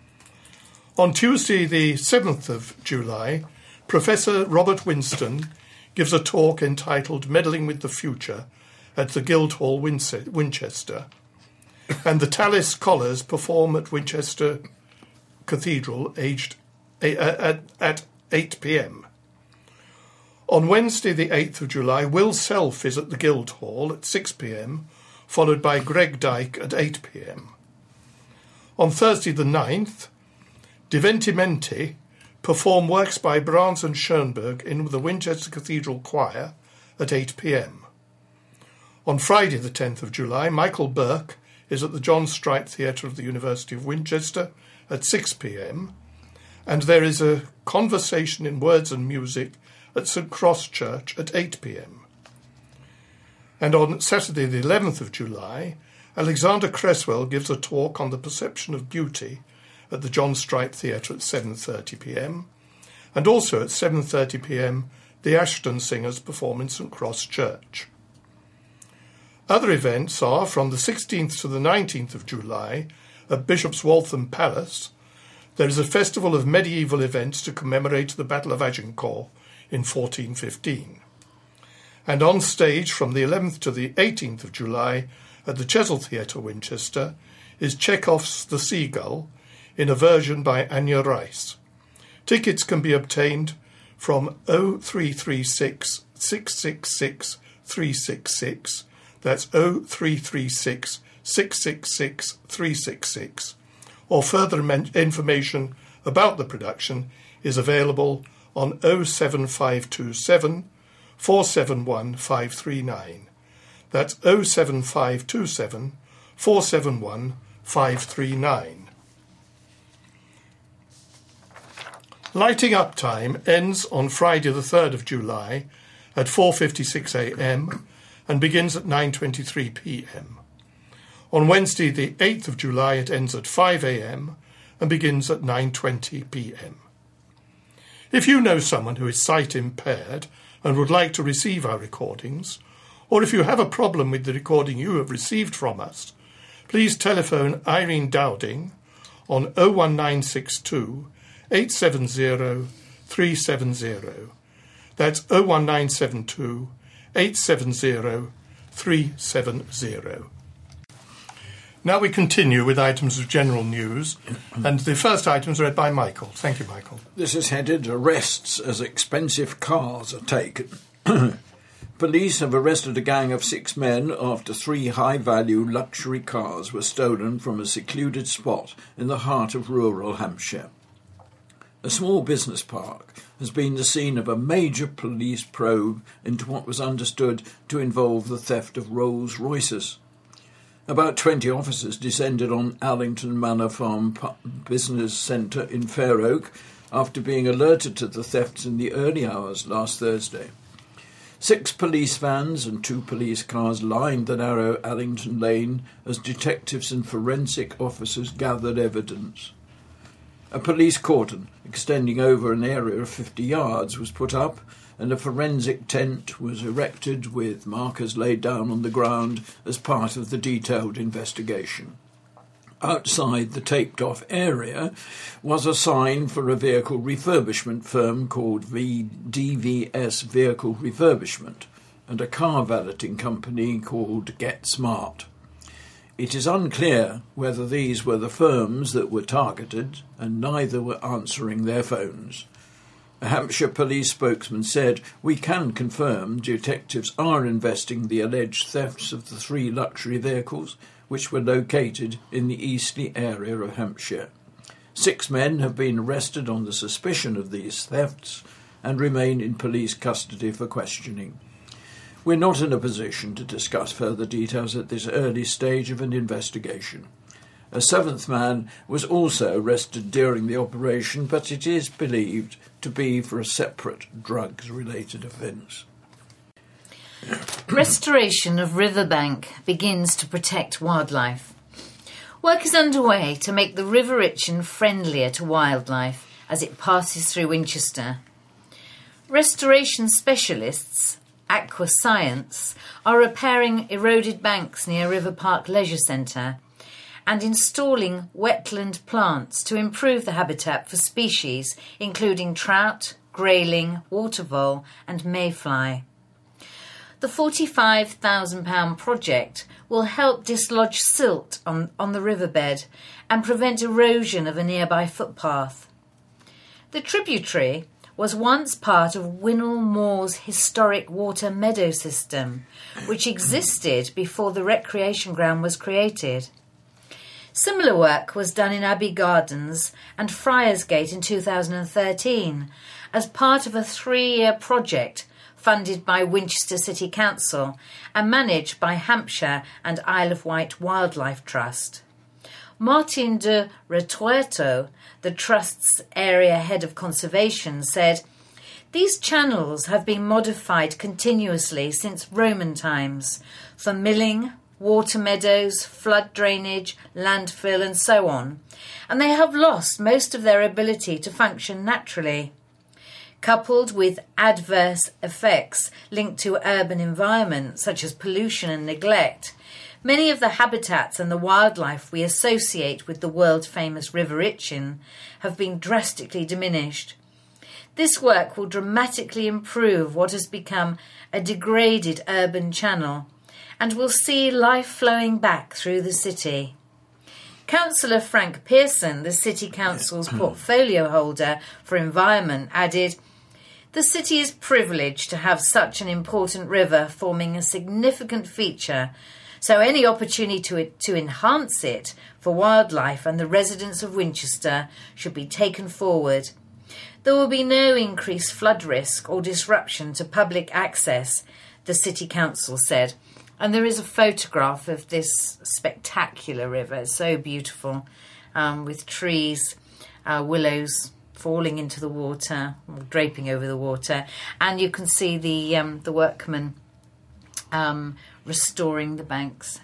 On Tuesday, the seventh of July, Professor Robert Winston gives a talk entitled Meddling with the Future at the Guildhall, Winchester, and the Tallis Scholars perform at Winchester Cathedral aged at, at eight p.m. On Wednesday, the eighth of July, Will Self is at the Guildhall at six p.m, followed by Greg Dyke at eight p.m. On Thursday, the ninth, Divertimenti perform works by Brahms and Schoenberg in the Winchester Cathedral Choir at eight p.m. On Friday, the tenth of July, Michael Burke is at the John Strite Theatre of the University of Winchester at six p.m, and there is a conversation in words and music at St Cross Church at eight p.m. And on Saturday, the eleventh of July, Alexander Cresswell gives a talk on the perception of beauty at the John Strite Theatre at seven thirty p.m, and also at seven thirty p.m, the Ashton Singers perform in St Cross Church. Other events are from the sixteenth to the nineteenth of July at Bishop's Waltham Palace. There is a festival of medieval events to commemorate the Battle of Agincourt in fourteen fifteen. And on stage from the eleventh to the eighteenth of July at the Chesil Theatre, Winchester, is Chekhov's The Seagull in a version by Anya Rice. Tickets can be obtained from oh three three six, six six six, three six six. That's oh three three six, six six six, three six six. Or further information about the production is available on oh seven five two seven, four seven one, five three nine. That's oh seven five two seven, four seven one, five three nine. Lighting Up Time ends on Friday the third of July at four fifty-six a.m. and begins at nine twenty-three p.m. On Wednesday the eighth of July it ends at five a.m. and begins at nine twenty p.m. If you know someone who is sight impaired and would like to receive our recordings, or if you have a problem with the recording you have received from us, please telephone Irene Dowding on oh one nine six two, eight seven zero, three seven zero. That's oh one nine seven two, eight seven zero, three seven zero. Now we continue with items of general news, and the first item is read by Michael. Thank you, Michael. This is headed Arrests as Expensive Cars Are Taken. Police have arrested a gang of six men after three high-value luxury cars were stolen from a secluded spot in the heart of rural Hampshire. A small business park has been the scene of a major police probe into what was understood to involve the theft of Rolls-Royces. About twenty officers descended on Allington Manor Farm Business Centre in Fair Oak after being alerted to the thefts in the early hours last Thursday. Six police vans and two police cars lined the narrow Allington Lane as detectives and forensic officers gathered evidence. A police cordon extending over an area of fifty yards was put up, and a forensic tent was erected with markers laid down on the ground as part of the detailed investigation. Outside the taped-off area was a sign for a vehicle refurbishment firm called D V S Vehicle Refurbishment and a car valeting company called Get Smart. It is unclear whether these were the firms that were targeted, and neither were answering their phones. A Hampshire police spokesman said, "We can confirm detectives are investigating the alleged thefts of the three luxury vehicles, which were located in the eastern area of Hampshire. Six men have been arrested on the suspicion of these thefts and remain in police custody for questioning. We're not in a position to discuss further details at this early stage of an investigation." A seventh man was also arrested during the operation, but it is believed to be for a separate drugs-related offence. Restoration of riverbank begins to protect wildlife. Work is underway to make the River Itchen friendlier to wildlife as it passes through Winchester. Restoration specialists, Aqua Science, are repairing eroded banks near River Park Leisure Centre, and installing wetland plants to improve the habitat for species including trout, grayling, water vole and mayfly. The forty-five thousand pounds project will help dislodge silt on, on the riverbed and prevent erosion of a nearby footpath. The tributary was once part of Winnell Moor's historic water meadow system, which existed before the recreation ground was created. Similar work was done in Abbey Gardens and Friarsgate in two thousand thirteen as part of a three-year project funded by Winchester City Council and managed by Hampshire and Isle of Wight Wildlife Trust. Martin de Retuerto, the Trust's area head of conservation, said, "These channels have been modified continuously since Roman times for milling, water meadows, flood drainage, landfill and so on, and they have lost most of their ability to function naturally. Coupled with adverse effects linked to urban environment such as pollution and neglect, many of the habitats and the wildlife we associate with the world-famous River Itchen have been drastically diminished. This work will dramatically improve what has become a degraded urban channel and will see life flowing back through the city." Councillor Frank Pearson, the City Council's portfolio holder for environment, added, "The city is privileged to have such an important river forming a significant feature, so any opportunity to, to enhance it for wildlife and the residents of Winchester should be taken forward. There will be no increased flood risk or disruption to public access," the City Council said. And there is a photograph of this spectacular river. It's so beautiful, um, with trees, uh, willows falling into the water, or draping over the water. And you can see the, um, the workmen um, restoring the banks.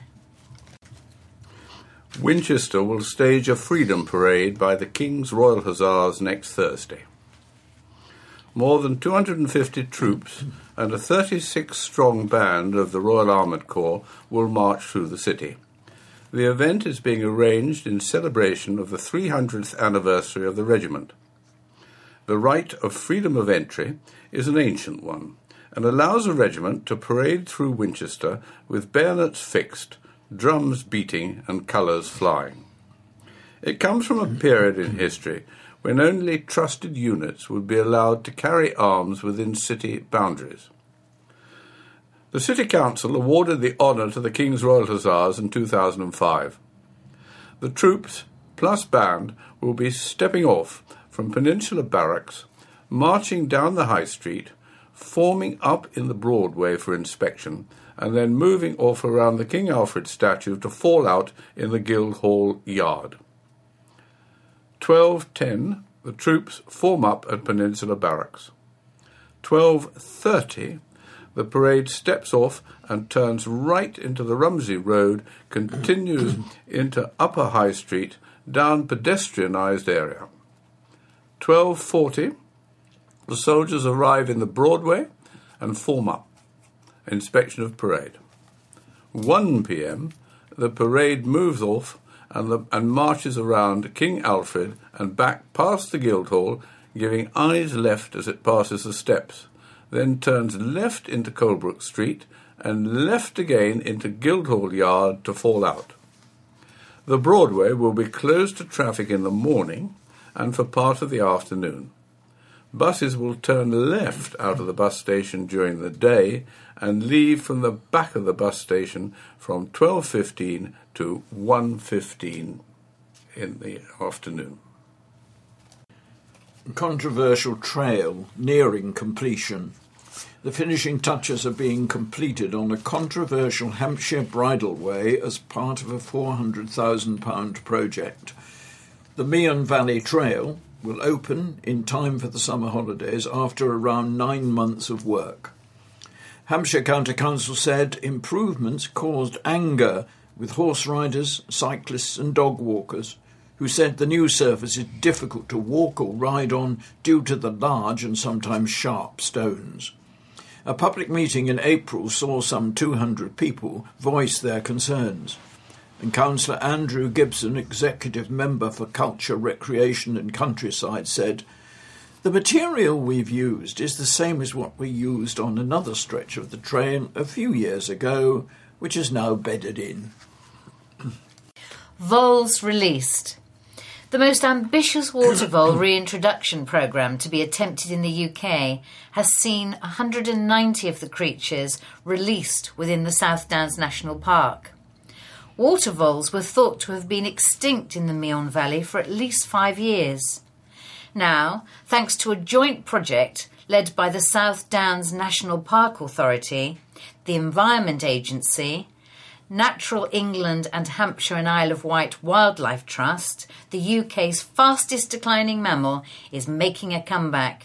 Winchester will stage a freedom parade by the King's Royal Hussars next Thursday. More than two hundred fifty troops and a thirty-six strong band of the Royal Armoured Corps will march through the city. The event is being arranged in celebration of the three hundredth anniversary of the regiment. The right of freedom of entry is an ancient one and allows a regiment to parade through Winchester with bayonets fixed, drums beating and colours flying. It comes from a period in history when only trusted units would be allowed to carry arms within city boundaries. The City Council awarded the honour to the King's Royal Hussars in two thousand five. The troops, plus band, will be stepping off from Peninsula Barracks, marching down the High Street, forming up in the Broadway for inspection, and then moving off around the King Alfred statue to fall out in the Guildhall yard. twelve ten, the troops form up at Peninsula Barracks. twelve thirty, the parade steps off and turns right into the Rumsey Road, continues into Upper High Street, down pedestrianised area. twelve forty, the soldiers arrive in the Broadway and form up. Inspection of parade. one p.m, the parade moves off and, the, and marches around King Alfred and back past the Guildhall, giving eyes left as it passes the steps, then turns left into Colebrook Street and left again into Guildhall Yard to fall out. The Broadway will be closed to traffic in the morning and for part of the afternoon. Buses will turn left out of the bus station during the day and leave from the back of the bus station from twelve fifteen to one fifteen in the afternoon. Controversial trail nearing completion. The finishing touches are being completed on a controversial Hampshire bridleway as part of a four hundred thousand pounds project. The Meon Valley Trail will open in time for the summer holidays after around nine months of work. Hampshire County Council said improvements caused anger with horse riders, cyclists and dog walkers, who said the new surface is difficult to walk or ride on due to the large and sometimes sharp stones. A public meeting in April saw some two hundred people voice their concerns. And Councillor Andrew Gibson, Executive Member for Culture, Recreation and Countryside, said, "The material we've used is the same as what we used on another stretch of the trail a few years ago, which is now bedded in." Voles released. The most ambitious water vole reintroduction programme to be attempted in the U K has seen one hundred ninety of the creatures released within the South Downs National Park. Water voles were thought to have been extinct in the Meon Valley for at least five years. Now, thanks to a joint project led by the South Downs National Park Authority, the Environment Agency, Natural England and Hampshire and Isle of Wight Wildlife Trust, the U K's fastest declining mammal, is making a comeback.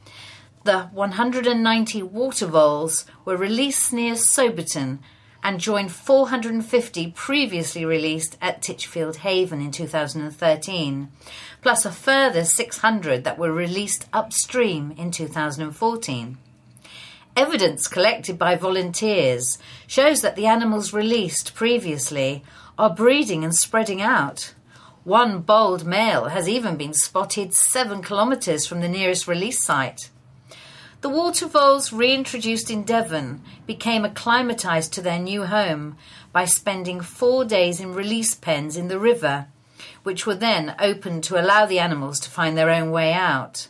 The one hundred ninety water voles were released near Soberton and joined four hundred fifty previously released at Titchfield Haven in two thousand thirteen, plus a further six hundred that were released upstream in two thousand fourteen. Evidence collected by volunteers shows that the animals released previously are breeding and spreading out. One bold male has even been spotted seven kilometres from the nearest release site. The water voles reintroduced in Devon became acclimatised to their new home by spending four days in release pens in the river, which were then opened to allow the animals to find their own way out.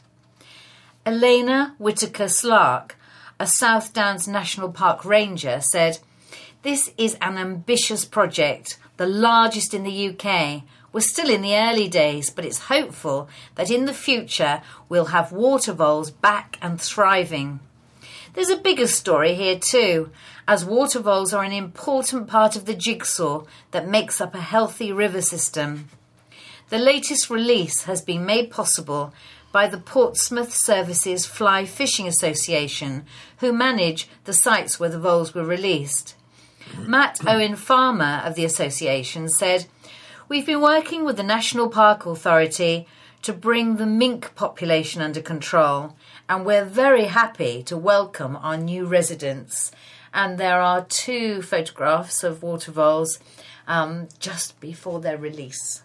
Elena Whitaker-Slark, a South Downs National Park ranger, said, "This is an ambitious project, the largest in the U K. We're still in the early days, but it's hopeful that in the future we'll have water voles back and thriving." There's a bigger story here too, as water voles are an important part of the jigsaw that makes up a healthy river system. The latest release has been made possible by the Portsmouth Services Fly Fishing Association, who manage the sites where the voles were released. Matt Owen Farmer of the association said, "We've been working with the National Park Authority to bring the mink population under control, and we're very happy to welcome our new residents." And there are two photographs of water voles um, just before their release.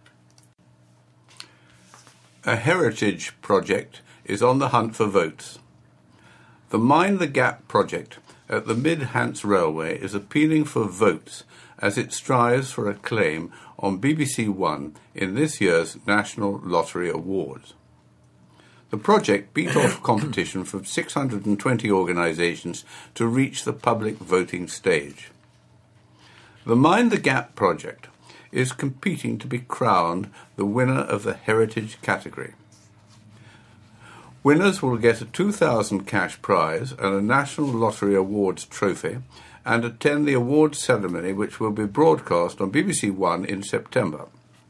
A heritage project is on the hunt for votes. The Mind the Gap project at the Mid-Hants Railway is appealing for votes as it strives for a claim on B B C One in this year's National Lottery Awards. The project beat off competition from six hundred twenty organisations to reach the public voting stage. The Mind the Gap project is competing to be crowned the winner of the heritage category. Winners will get a two thousand cash prize and a National Lottery Awards trophy and attend the awards ceremony, which will be broadcast on B B C One in September.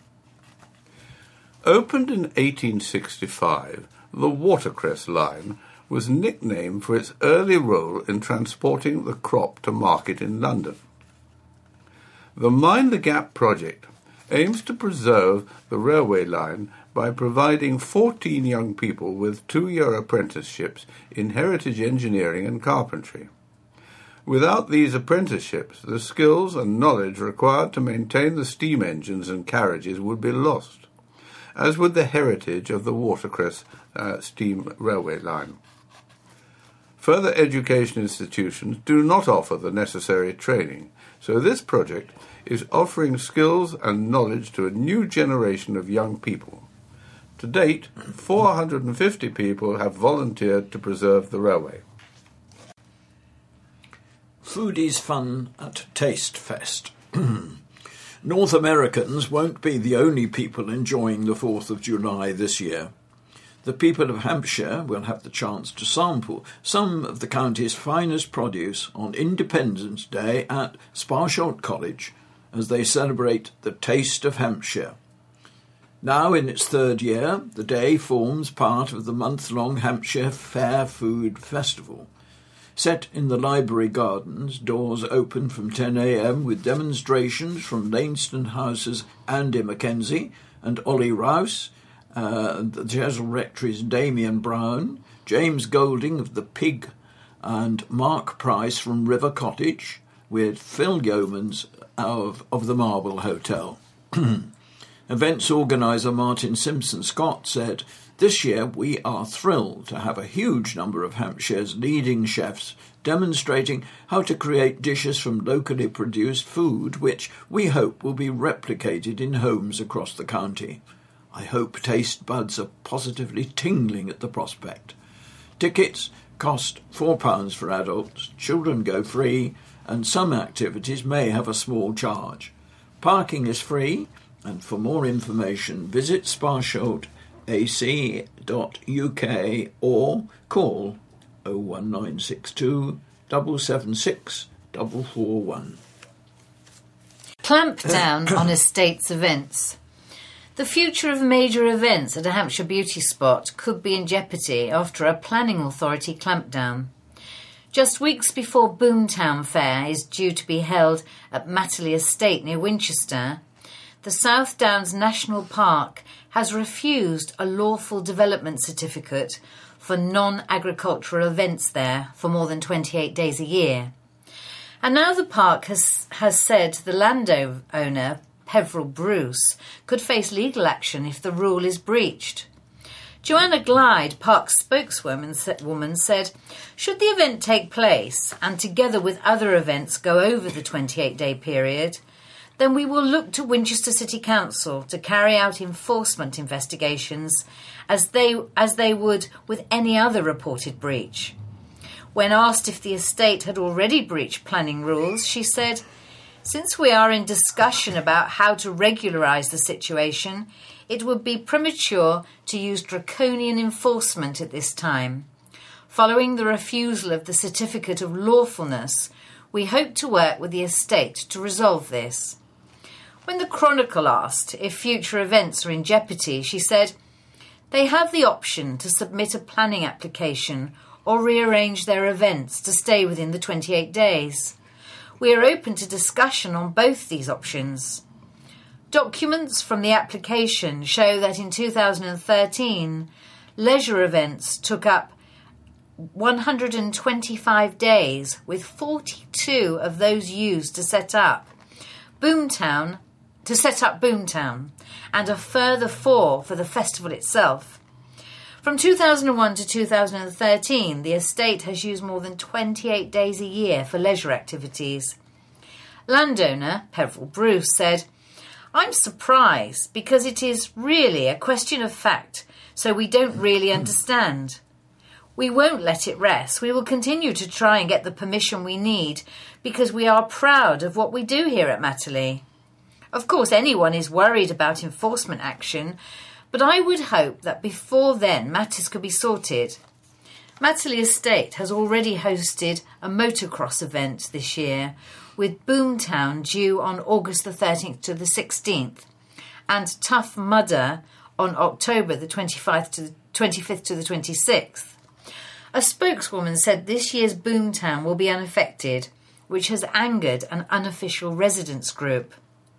Opened in eighteen sixty-five, the Watercress Line was nicknamed for its early role in transporting the crop to market in London. The Mind the Gap project aims to preserve the railway line by providing fourteen young people with two-year apprenticeships in heritage engineering and carpentry. Without these apprenticeships, the skills and knowledge required to maintain the steam engines and carriages would be lost, as would the heritage of the Watercress uh, steam railway line. Further education institutions do not offer the necessary training, so this project is offering skills and knowledge to a new generation of young people. To date, four hundred fifty people have volunteered to preserve the railway. Foodies fun at Taste Fest. North Americans won't be the only people enjoying the fourth of July this year. The people of Hampshire will have the chance to sample some of the county's finest produce on Independence Day at Sparsholt College as they celebrate the Taste of Hampshire. Now in its third year, the day forms part of the month-long Hampshire Fair Food Festival. Set in the library gardens, doors open from ten a.m. with demonstrations from Lainston House's Andy Mackenzie and Ollie Rouse, uh, the Chesel Rectory's Damien Brown, James Golding of The Pig, and Mark Price from River Cottage, with Phil Yeomans of, of the Marble Hotel. Events organiser Martin Simpson-Scott said, "This year we are thrilled to have a huge number of Hampshire's leading chefs demonstrating how to create dishes from locally produced food, which we hope will be replicated in homes across the county. I hope taste buds are positively tingling at the prospect. Tickets cost four pounds for adults, children go free, and some activities may have a small charge. Parking is free, and for more information visit sparsholt a c dot u k or call oh one nine six two, seven seven six, four four one. Clampdown on estates events. The future of major events at a Hampshire beauty spot could be in jeopardy after a planning authority clampdown. Just weeks before Boomtown Fair is due to be held at Matterley Estate near Winchester, the South Downs National Park has refused a lawful development certificate for non-agricultural events there for more than twenty-eight days a year. And now the park has, has said the landowner, Peveril Bruce, could face legal action if the rule is breached. Joanna Glyde, park spokeswoman, woman, said, "Should the event take place and together with other events go over the twenty-eight day period, then we will look to Winchester City Council to carry out enforcement investigations as they, as they would with any other reported breach." When asked if the estate had already breached planning rules, she said, "Since we are in discussion about how to regularise the situation, it would be premature to use draconian enforcement at this time. Following the refusal of the certificate of lawfulness, we hope to work with the estate to resolve this." When the Chronicle asked if future events are in jeopardy, she said, "They have the option to submit a planning application or rearrange their events to stay within the twenty-eight days. We are open to discussion on both these options." Documents from the application show that in two thousand thirteen, leisure events took up one hundred twenty-five days, with forty-two of those used to set up Boomtown, to set up Boomtown, and a further four for the festival itself. From two thousand one to two thousand thirteen, the estate has used more than twenty-eight days a year for leisure activities. Landowner Peveril Bruce said, "I'm surprised because it is really a question of fact, so we don't really understand. We won't let it rest. We will continue to try and get the permission we need because we are proud of what we do here at Matterley. Of course, anyone is worried about enforcement action, but I would hope that before then matters could be sorted." Matterley Estate has already hosted a motocross event this year, with Boomtown due on August the thirteenth to the sixteenth, and Tough Mudder on October the twenty-fifth to the twenty-fifth to the twenty-sixth. A spokeswoman said this year's Boomtown will be unaffected, which has angered an unofficial residents group.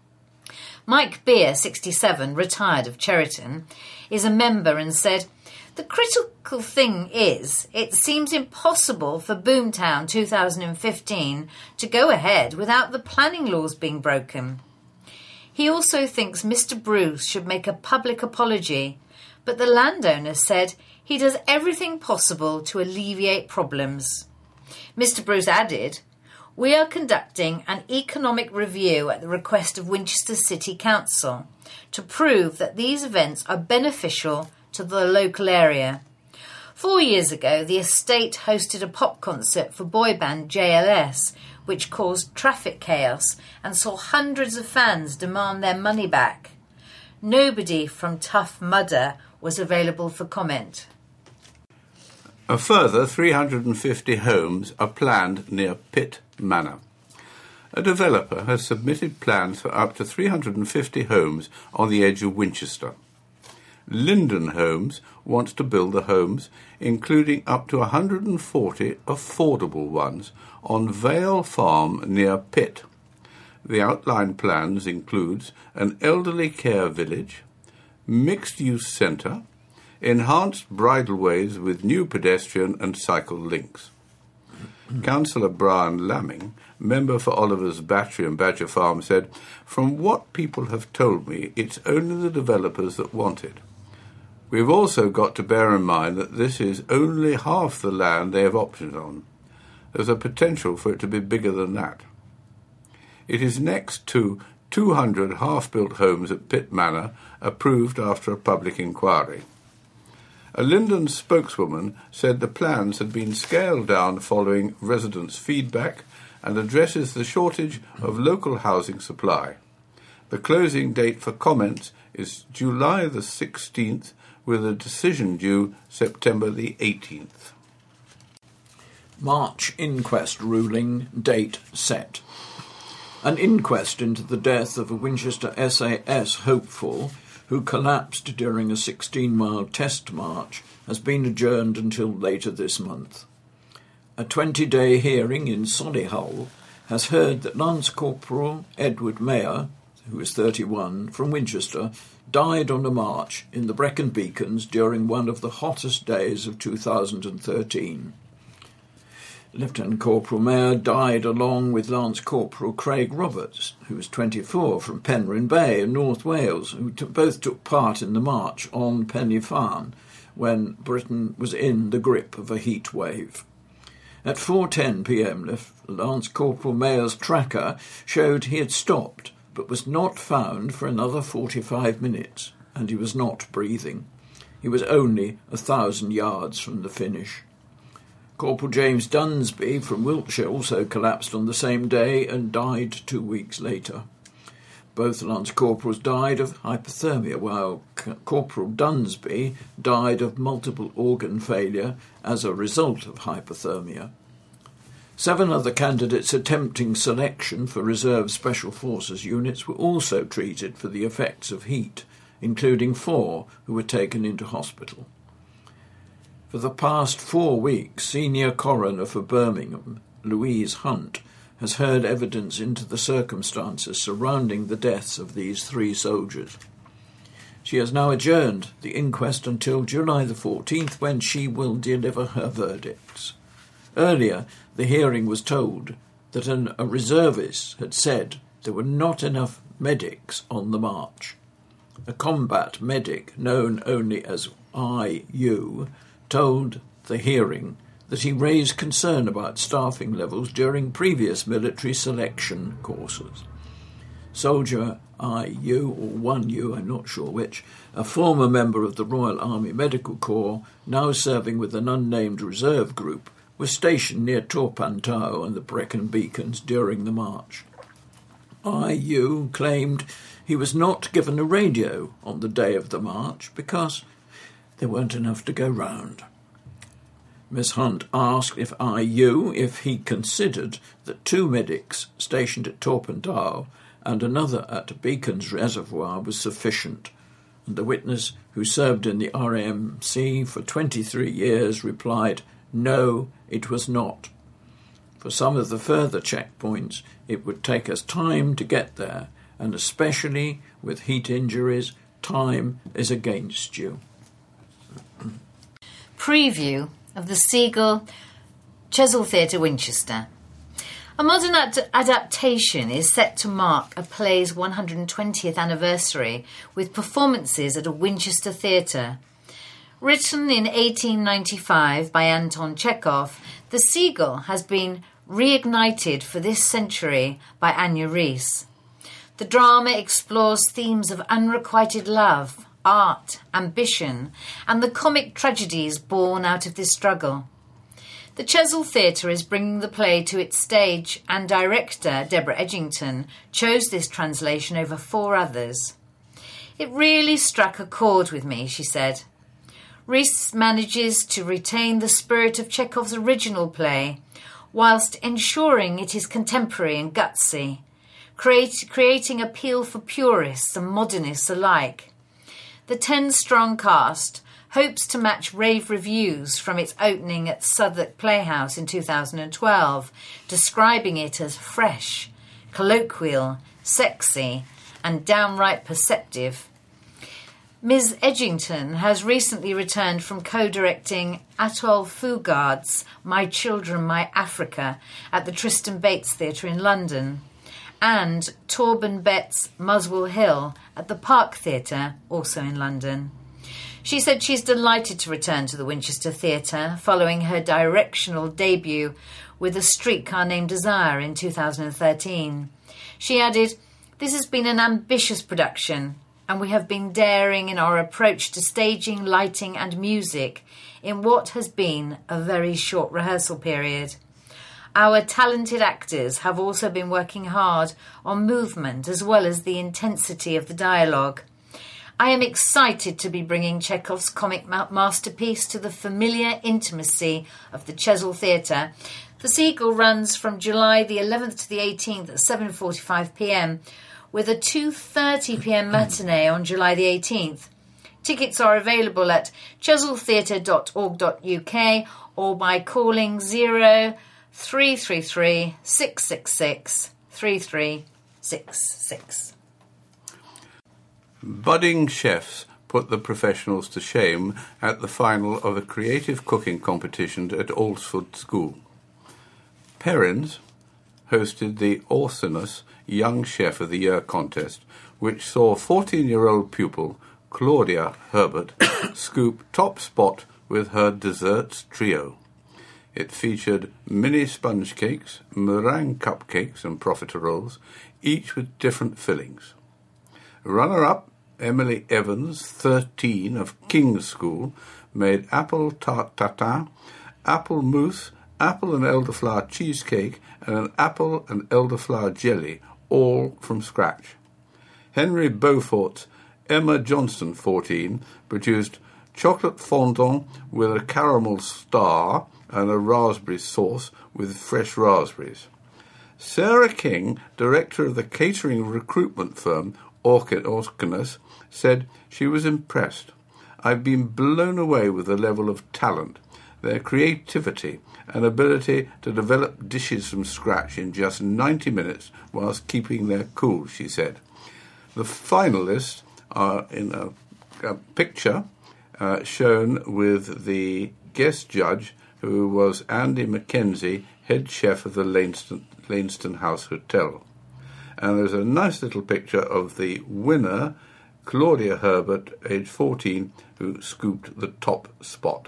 Mike Beer, sixty-seven, retired of Cheriton, is a member and said, "The critical thing is, it seems impossible for Boomtown two thousand fifteen to go ahead without the planning laws being broken." He also thinks Mister Bruce should make a public apology, but the landowner said he does everything possible to alleviate problems. Mister Bruce added, "We are conducting an economic review at the request of Winchester City Council to prove that these events are beneficial to the local area. Four years ago, the estate hosted a pop concert for boy band J L S, which caused traffic chaos and saw hundreds of fans demand their money back. Nobody from Tough Mudder was available for comment." A further three hundred fifty homes are planned near Pitt Manor. A developer has submitted plans for up to three hundred fifty homes on the edge of Winchester. Linden Homes wants to build the homes, including up to one hundred forty affordable ones, on Vale Farm near Pitt. The outline plans includes an elderly care village, mixed-use centre, enhanced bridleways with new pedestrian and cycle links. Councillor Brian Lamming, member for Oliver's Battery and Badger Farm, said, "From what people have told me, it's only the developers that want it. We've also got to bear in mind that this is only half the land they have options on. There's a potential for it to be bigger than that. It is next to two hundred half-built homes at Pitt Manor, approved after a public inquiry." A Linden spokeswoman said the plans had been scaled down following residents' feedback and addresses the shortage of local housing supply. The closing date for comments is July the sixteenth, with a decision due September the eighteenth. March inquest ruling, date set. An inquest into the death of a Winchester S A S hopeful who collapsed during a sixteen-mile test march has been adjourned until later this month. A twenty-day hearing in Solihull has heard that Lance Corporal Edward Mayer, who is thirty-one, from Winchester, died on a march in the Brecon Beacons during one of the hottest days of two thousand thirteen. Lieutenant Corporal Mayer died along with Lance Corporal Craig Roberts, who was twenty-four, from Penryn Bay in North Wales, who t- both took part in the march on Pen y Fan when Britain was in the grip of a heat wave. At four ten p m, Lance Corporal Mayer's tracker showed he had stopped, but was not found for another forty-five minutes, and he was not breathing. He was only a thousand yards from the finish. Corporal James Dunsby from Wiltshire also collapsed on the same day and died two weeks later. Both Lance Corporals died of hypothermia, while C- Corporal Dunsby died of multiple organ failure as a result of hypothermia. Seven other candidates attempting selection for Reserve Special Forces units were also treated for the effects of heat, including four who were taken into hospital. For the past four weeks, Senior Coroner for Birmingham, Louise Hunt, has heard evidence into the circumstances surrounding the deaths of these three soldiers. She has now adjourned the inquest until July the fourteenth, when she will deliver her verdicts. Earlier, the hearing was told that an, a reservist had said there were not enough medics on the march. A combat medic, known only as I U, told the hearing that he raised concern about staffing levels during previous military selection courses. Soldier I U, or one U, I'm not sure which, a former member of the Royal Army Medical Corps, now serving with an unnamed reserve group, was stationed near Torpantau and the Brecon Beacons during the march. I U claimed he was not given a radio on the day of the march because there weren't enough to go round. Miss Hunt asked if I U if he considered that two medics stationed at Torpantau and another at Beacons Reservoir was sufficient, and the witness, who served in the R A M C for twenty-three years, replied, "No, it was not. For some of the further checkpoints, it would take us time to get there, and especially with heat injuries, time is against you." Preview of the Seagull Chesil Theatre, Winchester. A modern ad- adaptation is set to mark a play's one hundred twentieth anniversary with performances at a Winchester theatre. Written in eighteen ninety-five by Anton Chekhov, The Seagull has been reignited for this century by Anya Rees. The drama explores themes of unrequited love, art, ambition, and the comic tragedies born out of this struggle. The Chesil Theatre is bringing the play to its stage, and director Deborah Edgington chose this translation over four others. "It really struck a chord with me," she said. Rees manages to retain the spirit of Chekhov's original play, whilst ensuring it is contemporary and gutsy, create, creating appeal for purists and modernists alike. The ten-strong cast hopes to match rave reviews from its opening at Southwark Playhouse in two thousand twelve, describing it as fresh, colloquial, sexy, and downright perceptive. Miz Edgington has recently returned from co-directing Atol Fugard's My Children, My Africa at the Tristan Bates Theatre in London and Torben Bett's Muswell Hill at the Park Theatre, also in London. She said she's delighted to return to the Winchester Theatre following her directional debut with A Streetcar Named Desire in two thousand thirteen. She added, "This has been an ambitious production, and we have been daring in our approach to staging, lighting and music in what has been a very short rehearsal period. Our talented actors have also been working hard on movement as well as the intensity of the dialogue. I am excited to be bringing Chekhov's comic ma- masterpiece to the familiar intimacy of the Chesil Theatre. The Seagull runs from July the eleventh to the eighteenth at seven forty-five p m, with a two thirty p m matinee on July the eighteenth. Tickets are available at chesil theatre dot org dot u k or by calling zero three three three six six six three three six six. Budding chefs put the professionals to shame at the final of a creative cooking competition at Alresford School. Perrins hosted the Orsinus Young Chef of the Year contest, which saw fourteen-year-old pupil Claudia Herbert scoop top spot with her desserts trio. It featured mini sponge cakes, meringue cupcakes and profiteroles, each with different fillings. Runner-up Emily Evans, thirteen, of King's School, made apple tart tatin, apple mousse, apple and elderflower cheesecake, and an apple and elderflower jelly, all from scratch. Henry Beaufort's Emma Johnston, fourteen, produced chocolate fondant with a caramel star and a raspberry sauce with fresh raspberries. Sarah King, director of the catering recruitment firm Orkinus, said she was impressed. I've been blown away with the level of talent, their creativity and ability to develop dishes from scratch in just ninety minutes whilst keeping their cool, she said. The finalists are in a, a picture uh, shown with the guest judge, who was Andy Mackenzie, head chef of the Lainston, Lainston House Hotel. And there's a nice little picture of the winner, Claudia Herbert, age fourteen, who scooped the top spot.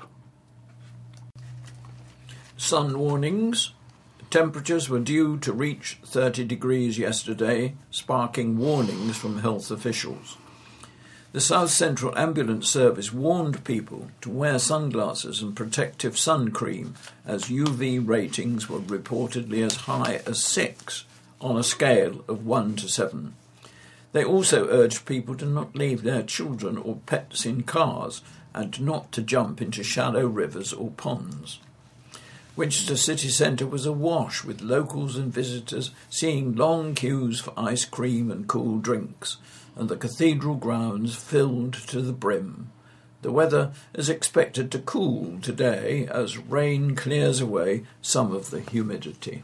Sun warnings. Temperatures were due to reach thirty degrees yesterday, sparking warnings from health officials. The South Central Ambulance Service warned people to wear sunglasses and protective sun cream, as U V ratings were reportedly as high as six on a scale of one to seven. They also urged people to not leave their children or pets in cars and not to jump into shallow rivers or ponds. Winchester city centre was awash with locals and visitors seeing long queues for ice cream and cool drinks, and the cathedral grounds filled to the brim. The weather is expected to cool today as rain clears away some of the humidity.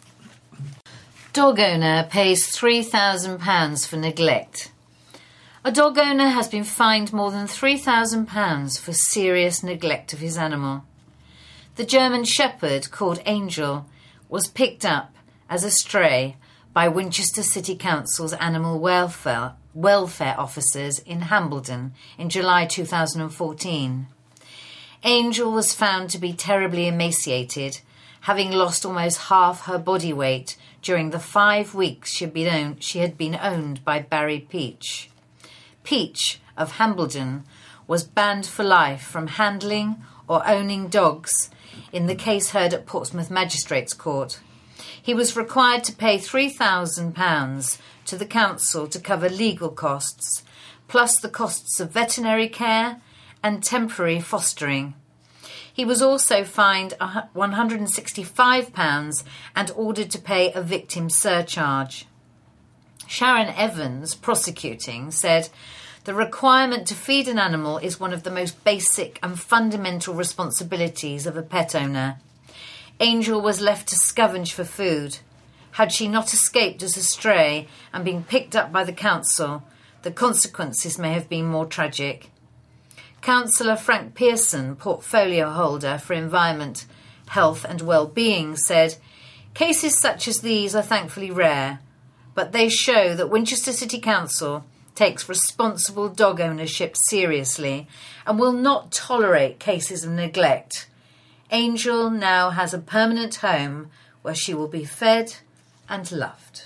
Dog owner pays three thousand pounds for neglect. A dog owner has been fined more than three thousand pounds for serious neglect of his animal. The German Shepherd, called Angel, was picked up as a stray by Winchester City Council's animal welfare, welfare officers in Hambledon in July two thousand fourteen. Angel was found to be terribly emaciated, having lost almost half her body weight during the five weeks she had been owned, she had been owned by Barry Peach. Peach of Hambledon was banned for life from handling or owning dogs in the case heard at Portsmouth Magistrates Court. He was required to pay three thousand pounds to the council to cover legal costs, plus the costs of veterinary care and temporary fostering. He was also fined one hundred sixty-five pounds and ordered to pay a victim surcharge. Sharon Evans, prosecuting, said, "The requirement to feed an animal is one of the most basic and fundamental responsibilities of a pet owner. Angel was left to scavenge for food. Had she not escaped as a stray and been picked up by the council, the consequences may have been more tragic. Councillor Frank Pearson, portfolio holder for Environment, Health and Wellbeing, said, "Cases such as these are thankfully rare, but they show that Winchester City Council takes responsible dog ownership seriously and will not tolerate cases of neglect. Angel now has a permanent home where she will be fed and loved."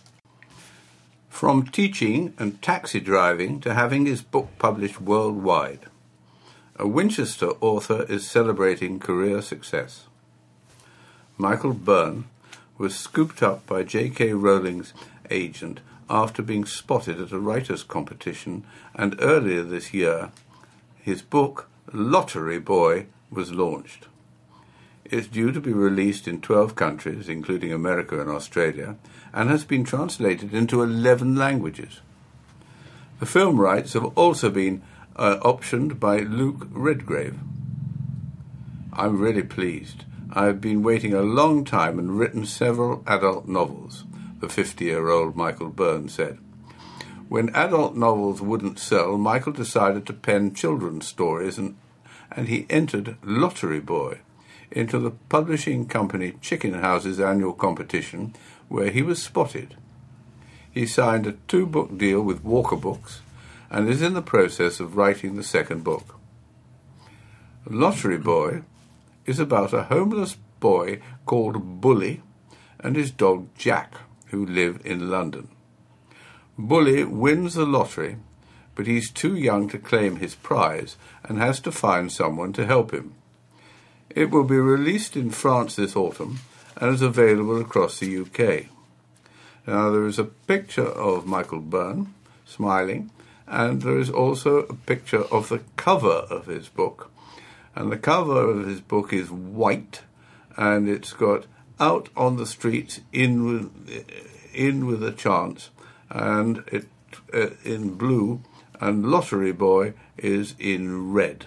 From teaching and taxi driving to having his book published worldwide, a Winchester author is celebrating career success. Michael Byrne was scooped up by J K Rowling's agent after being spotted at a writers' competition, and earlier this year, his book, Lottery Boy, was launched. It's due to be released in twelve countries, including America and Australia, and has been translated into eleven languages. The film rights have also been uh, optioned by Luke Redgrave. "I'm really pleased. I've been waiting a long time and written several adult novels," the fifty-year-old Michael Byrne said. When adult novels wouldn't sell, Michael decided to pen children's stories, and, and he entered Lottery Boy into the publishing company Chicken House's annual competition, where he was spotted. He signed a two-book deal with Walker Books and is in the process of writing the second book. Lottery Boy is about a homeless boy called Bully and his dog Jack, who live in London. Bully wins the lottery, but he's too young to claim his prize and has to find someone to help him. It will be released in France this autumn and is available across the U K. Now, there is a picture of Michael Byrne smiling, and there is also a picture of the cover of his book. And the cover of his book is white, and it's got "Out on the Streets, in with, in with a Chance," and it uh, in blue, and Lottery Boy is in red.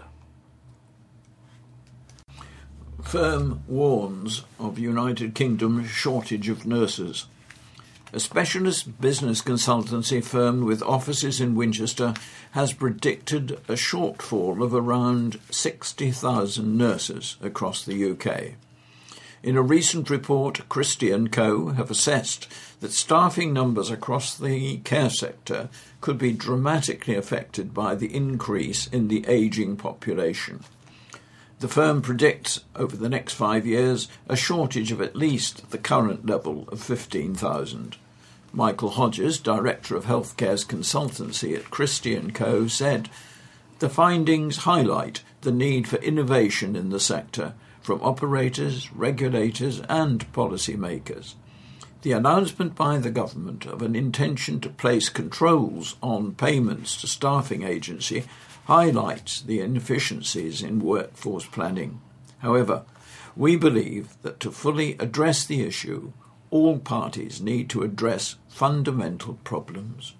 Firm warns of United Kingdom shortage of nurses. A specialist business consultancy firm with offices in Winchester has predicted a shortfall of around sixty thousand nurses across the U K. In a recent report, Christie and Co have assessed that staffing numbers across the care sector could be dramatically affected by the increase in the ageing population. The firm predicts, over the next five years, a shortage of at least the current level of fifteen thousand. Michael Hodges, Director of Healthcare's consultancy at Christie and Co, said, "The findings highlight the need for innovation in the sector from operators, regulators and policymakers. The announcement by the government of an intention to place controls on payments to staffing agency highlights the inefficiencies in workforce planning. However, we believe that to fully address the issue, all parties need to address fundamental problems."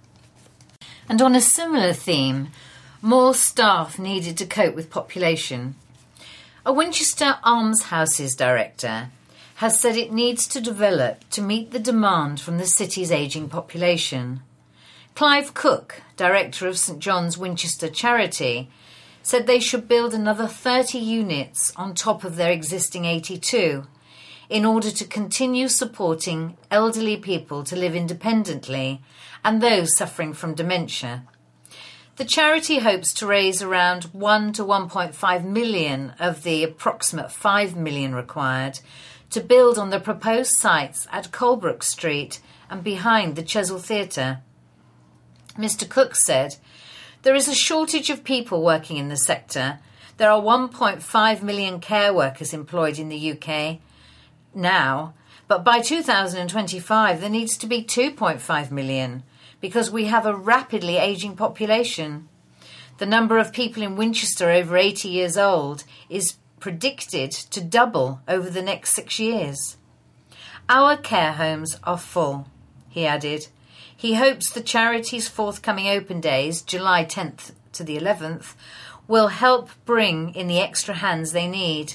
And on a similar theme, more staff needed to cope with population. A Winchester Almshouses director has said it needs to develop to meet the demand from the city's ageing population. Clive Cook, director of St John's Winchester Charity, said they should build another thirty units on top of their existing eighty-two in order to continue supporting elderly people to live independently and those suffering from dementia. The charity hopes to raise around one to one point five million of the approximate five million required to build on the proposed sites at Colebrook Street and behind the Chesil Theatre. Mister Cook said, "There is a shortage of people working in the sector. There are one point five million care workers employed in the U K now, but by two thousand twenty-five there needs to be two point five million because we have a rapidly ageing population. The number of people in Winchester over eighty years old is predicted to double over the next six years. Our care homes are full," he added. He hopes the charity's forthcoming open days, July tenth to the eleventh, will help bring in the extra hands they need.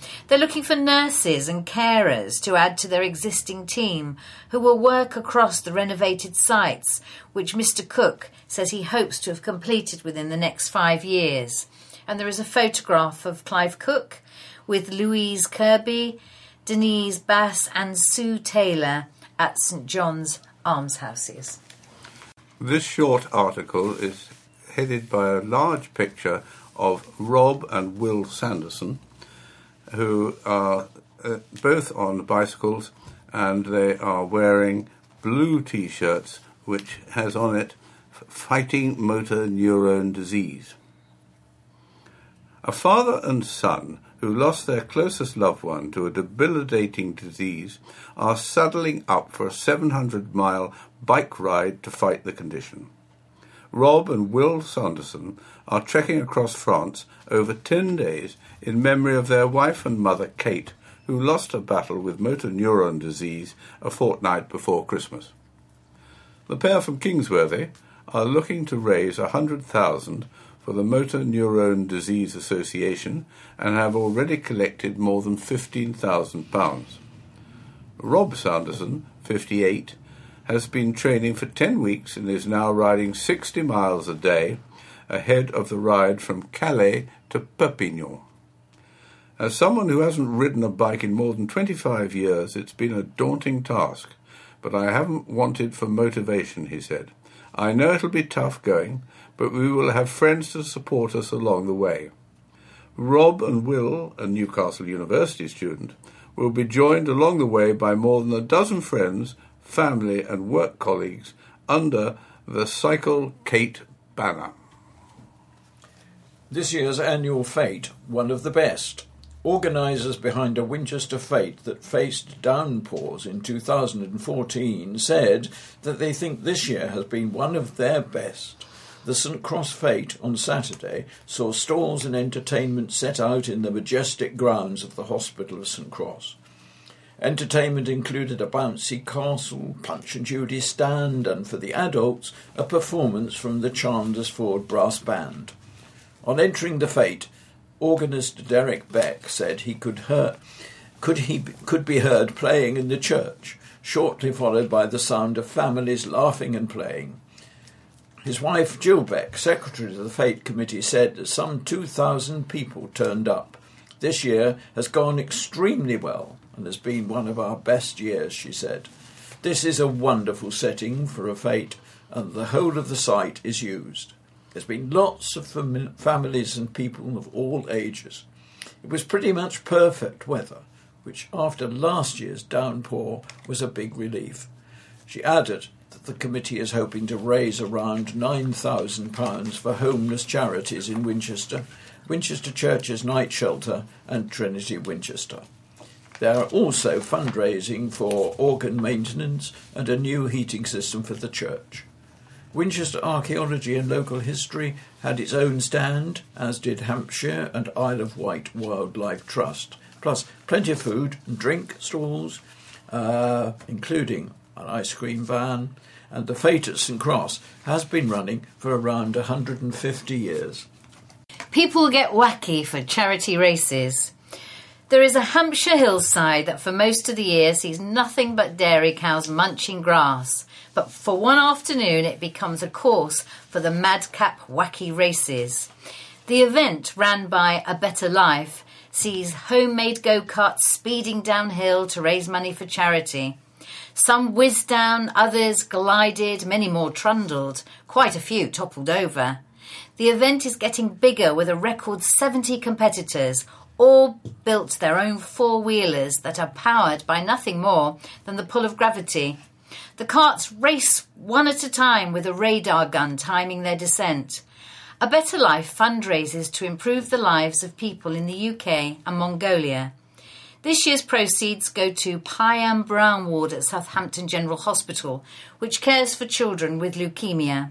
They're looking for nurses and carers to add to their existing team who will work across the renovated sites, which Mister Cook says he hopes to have completed within the next five years. And there is a photograph of Clive Cook with Louise Kirby, Denise Bass and Sue Taylor at St John's Almshouses. This short article is headed by a large picture of Rob and Will Sanderson, who are uh, both on bicycles, and they are wearing blue T-shirts which has on it "Fighting Motor Neurone Disease." A father and son who lost their closest loved one to a debilitating disease are saddling up for a seven hundred mile bike ride to fight the condition. Rob and Will Sanderson are trekking across France over ten days in memory of their wife and mother, Kate, who lost a battle with motor neuron disease a fortnight before Christmas. The pair from Kingsworthy are looking to raise one hundred thousand dollars for the Motor Neurone Disease Association and have already collected more than fifteen thousand pounds. Rob Sanderson, fifty-eight, has been training for ten weeks and is now riding sixty miles a day ahead of the ride from Calais to Perpignan. As someone who hasn't ridden a bike in more than twenty-five years, it's been a daunting task, but I haven't wanted for motivation, he said. I know it'll be tough going, but we will have friends to support us along the way. Rob and Will, a Newcastle University student, will be joined along the way by more than a dozen friends, family and work colleagues under the Cycle Kate banner. This year's annual fete, one of the best. Organisers behind a Winchester fete that faced downpours in two thousand fourteen said that they think this year has been one of their best. The St Cross fete on Saturday saw stalls and entertainment set out in the majestic grounds of the Hospital of St Cross. Entertainment included a bouncy castle, Punch and Judy stand, and for the adults, a performance from the Chandersford Brass Band. On entering the fete, organist Derek Beck said he could hear, could he could be heard playing in the church, shortly followed by the sound of families laughing and playing. His wife Jill Beck, secretary of the fete committee, said that some two thousand people turned up. This year has gone extremely well and has been one of our best years, she said. This is a wonderful setting for a fete, and the whole of the site is used. There's been lots of fam- families and people of all ages. It was pretty much perfect weather, which after last year's downpour was a big relief. She added that the committee is hoping to raise around nine thousand pounds for homeless charities in Winchester, Winchester Church's Night Shelter and Trinity Winchester. They are also fundraising for organ maintenance and a new heating system for the church. Winchester Archaeology and Local History had its own stand, as did Hampshire and Isle of Wight Wildlife Trust, plus plenty of food and drink stalls, uh, including an ice cream van, and the fete at St Cross has been running for around one hundred fifty years. People get wacky for charity races. There is a Hampshire hillside that for most of the year sees nothing but dairy cows munching grass, but for one afternoon it becomes a course for the madcap wacky races. The event, ran by A Better Life, sees homemade go-karts speeding downhill to raise money for charity. Some whizzed down, others glided, many more trundled, quite a few toppled over. The event is getting bigger with a record seventy competitors, all built their own four-wheelers that are powered by nothing more than the pull of gravity. The carts race one at a time with a radar gun timing their descent. A Better Life fundraises to improve the lives of people in the U K and Mongolia. This year's proceeds go to Pyam Brown Ward at Southampton General Hospital, which cares for children with leukemia.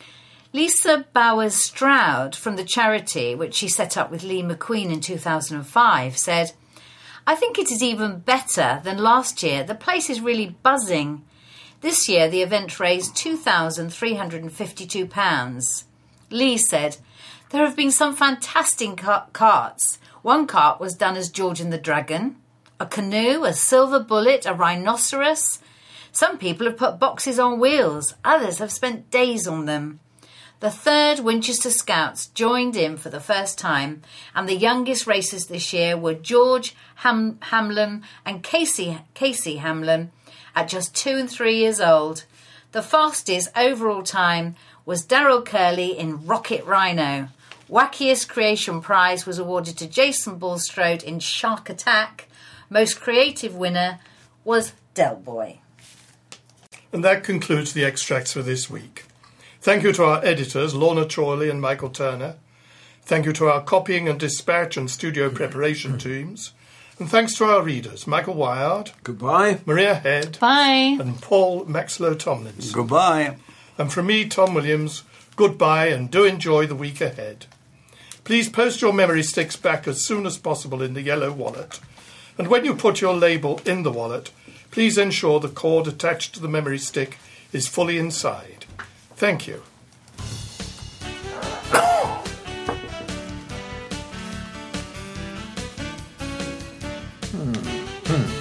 Lisa Bowers-Stroud from the charity, which she set up with Lee McQueen in two thousand five, said, "I think it is even better than last year. The place is really buzzing." This year the event raised two thousand three hundred fifty-two pounds. Lee said, There have been some fantastic car- carts. One cart was done as George and the Dragon, a canoe, a silver bullet, a rhinoceros. Some people have put boxes on wheels. Others have spent days on them. The third Winchester Scouts joined in for the first time, and the youngest racers this year were George Ham- Hamlin and Casey, Casey Hamlin at just two and three years old. The fastest overall time was Darrell Curley in Rocket Rhino. Wackiest Creation Prize was awarded to Jason Bulstrode in Shark Attack. Most creative winner was Del Boy. And that concludes the extracts for this week. Thank you to our editors, Lorna Chorley and Michael Turner. Thank you to our copying and dispatch and studio preparation teams. And thanks to our readers, Michael Wyard. Goodbye. Maria Head. Bye. And Paul Maxlow Tomlinson. Goodbye. And from me, Tom Williams, goodbye and do enjoy the week ahead. Please post your memory sticks back as soon as possible in the yellow wallet. And when you put your label in the wallet, please ensure the cord attached to the memory stick is fully inside. Thank you. hmm. Hmm.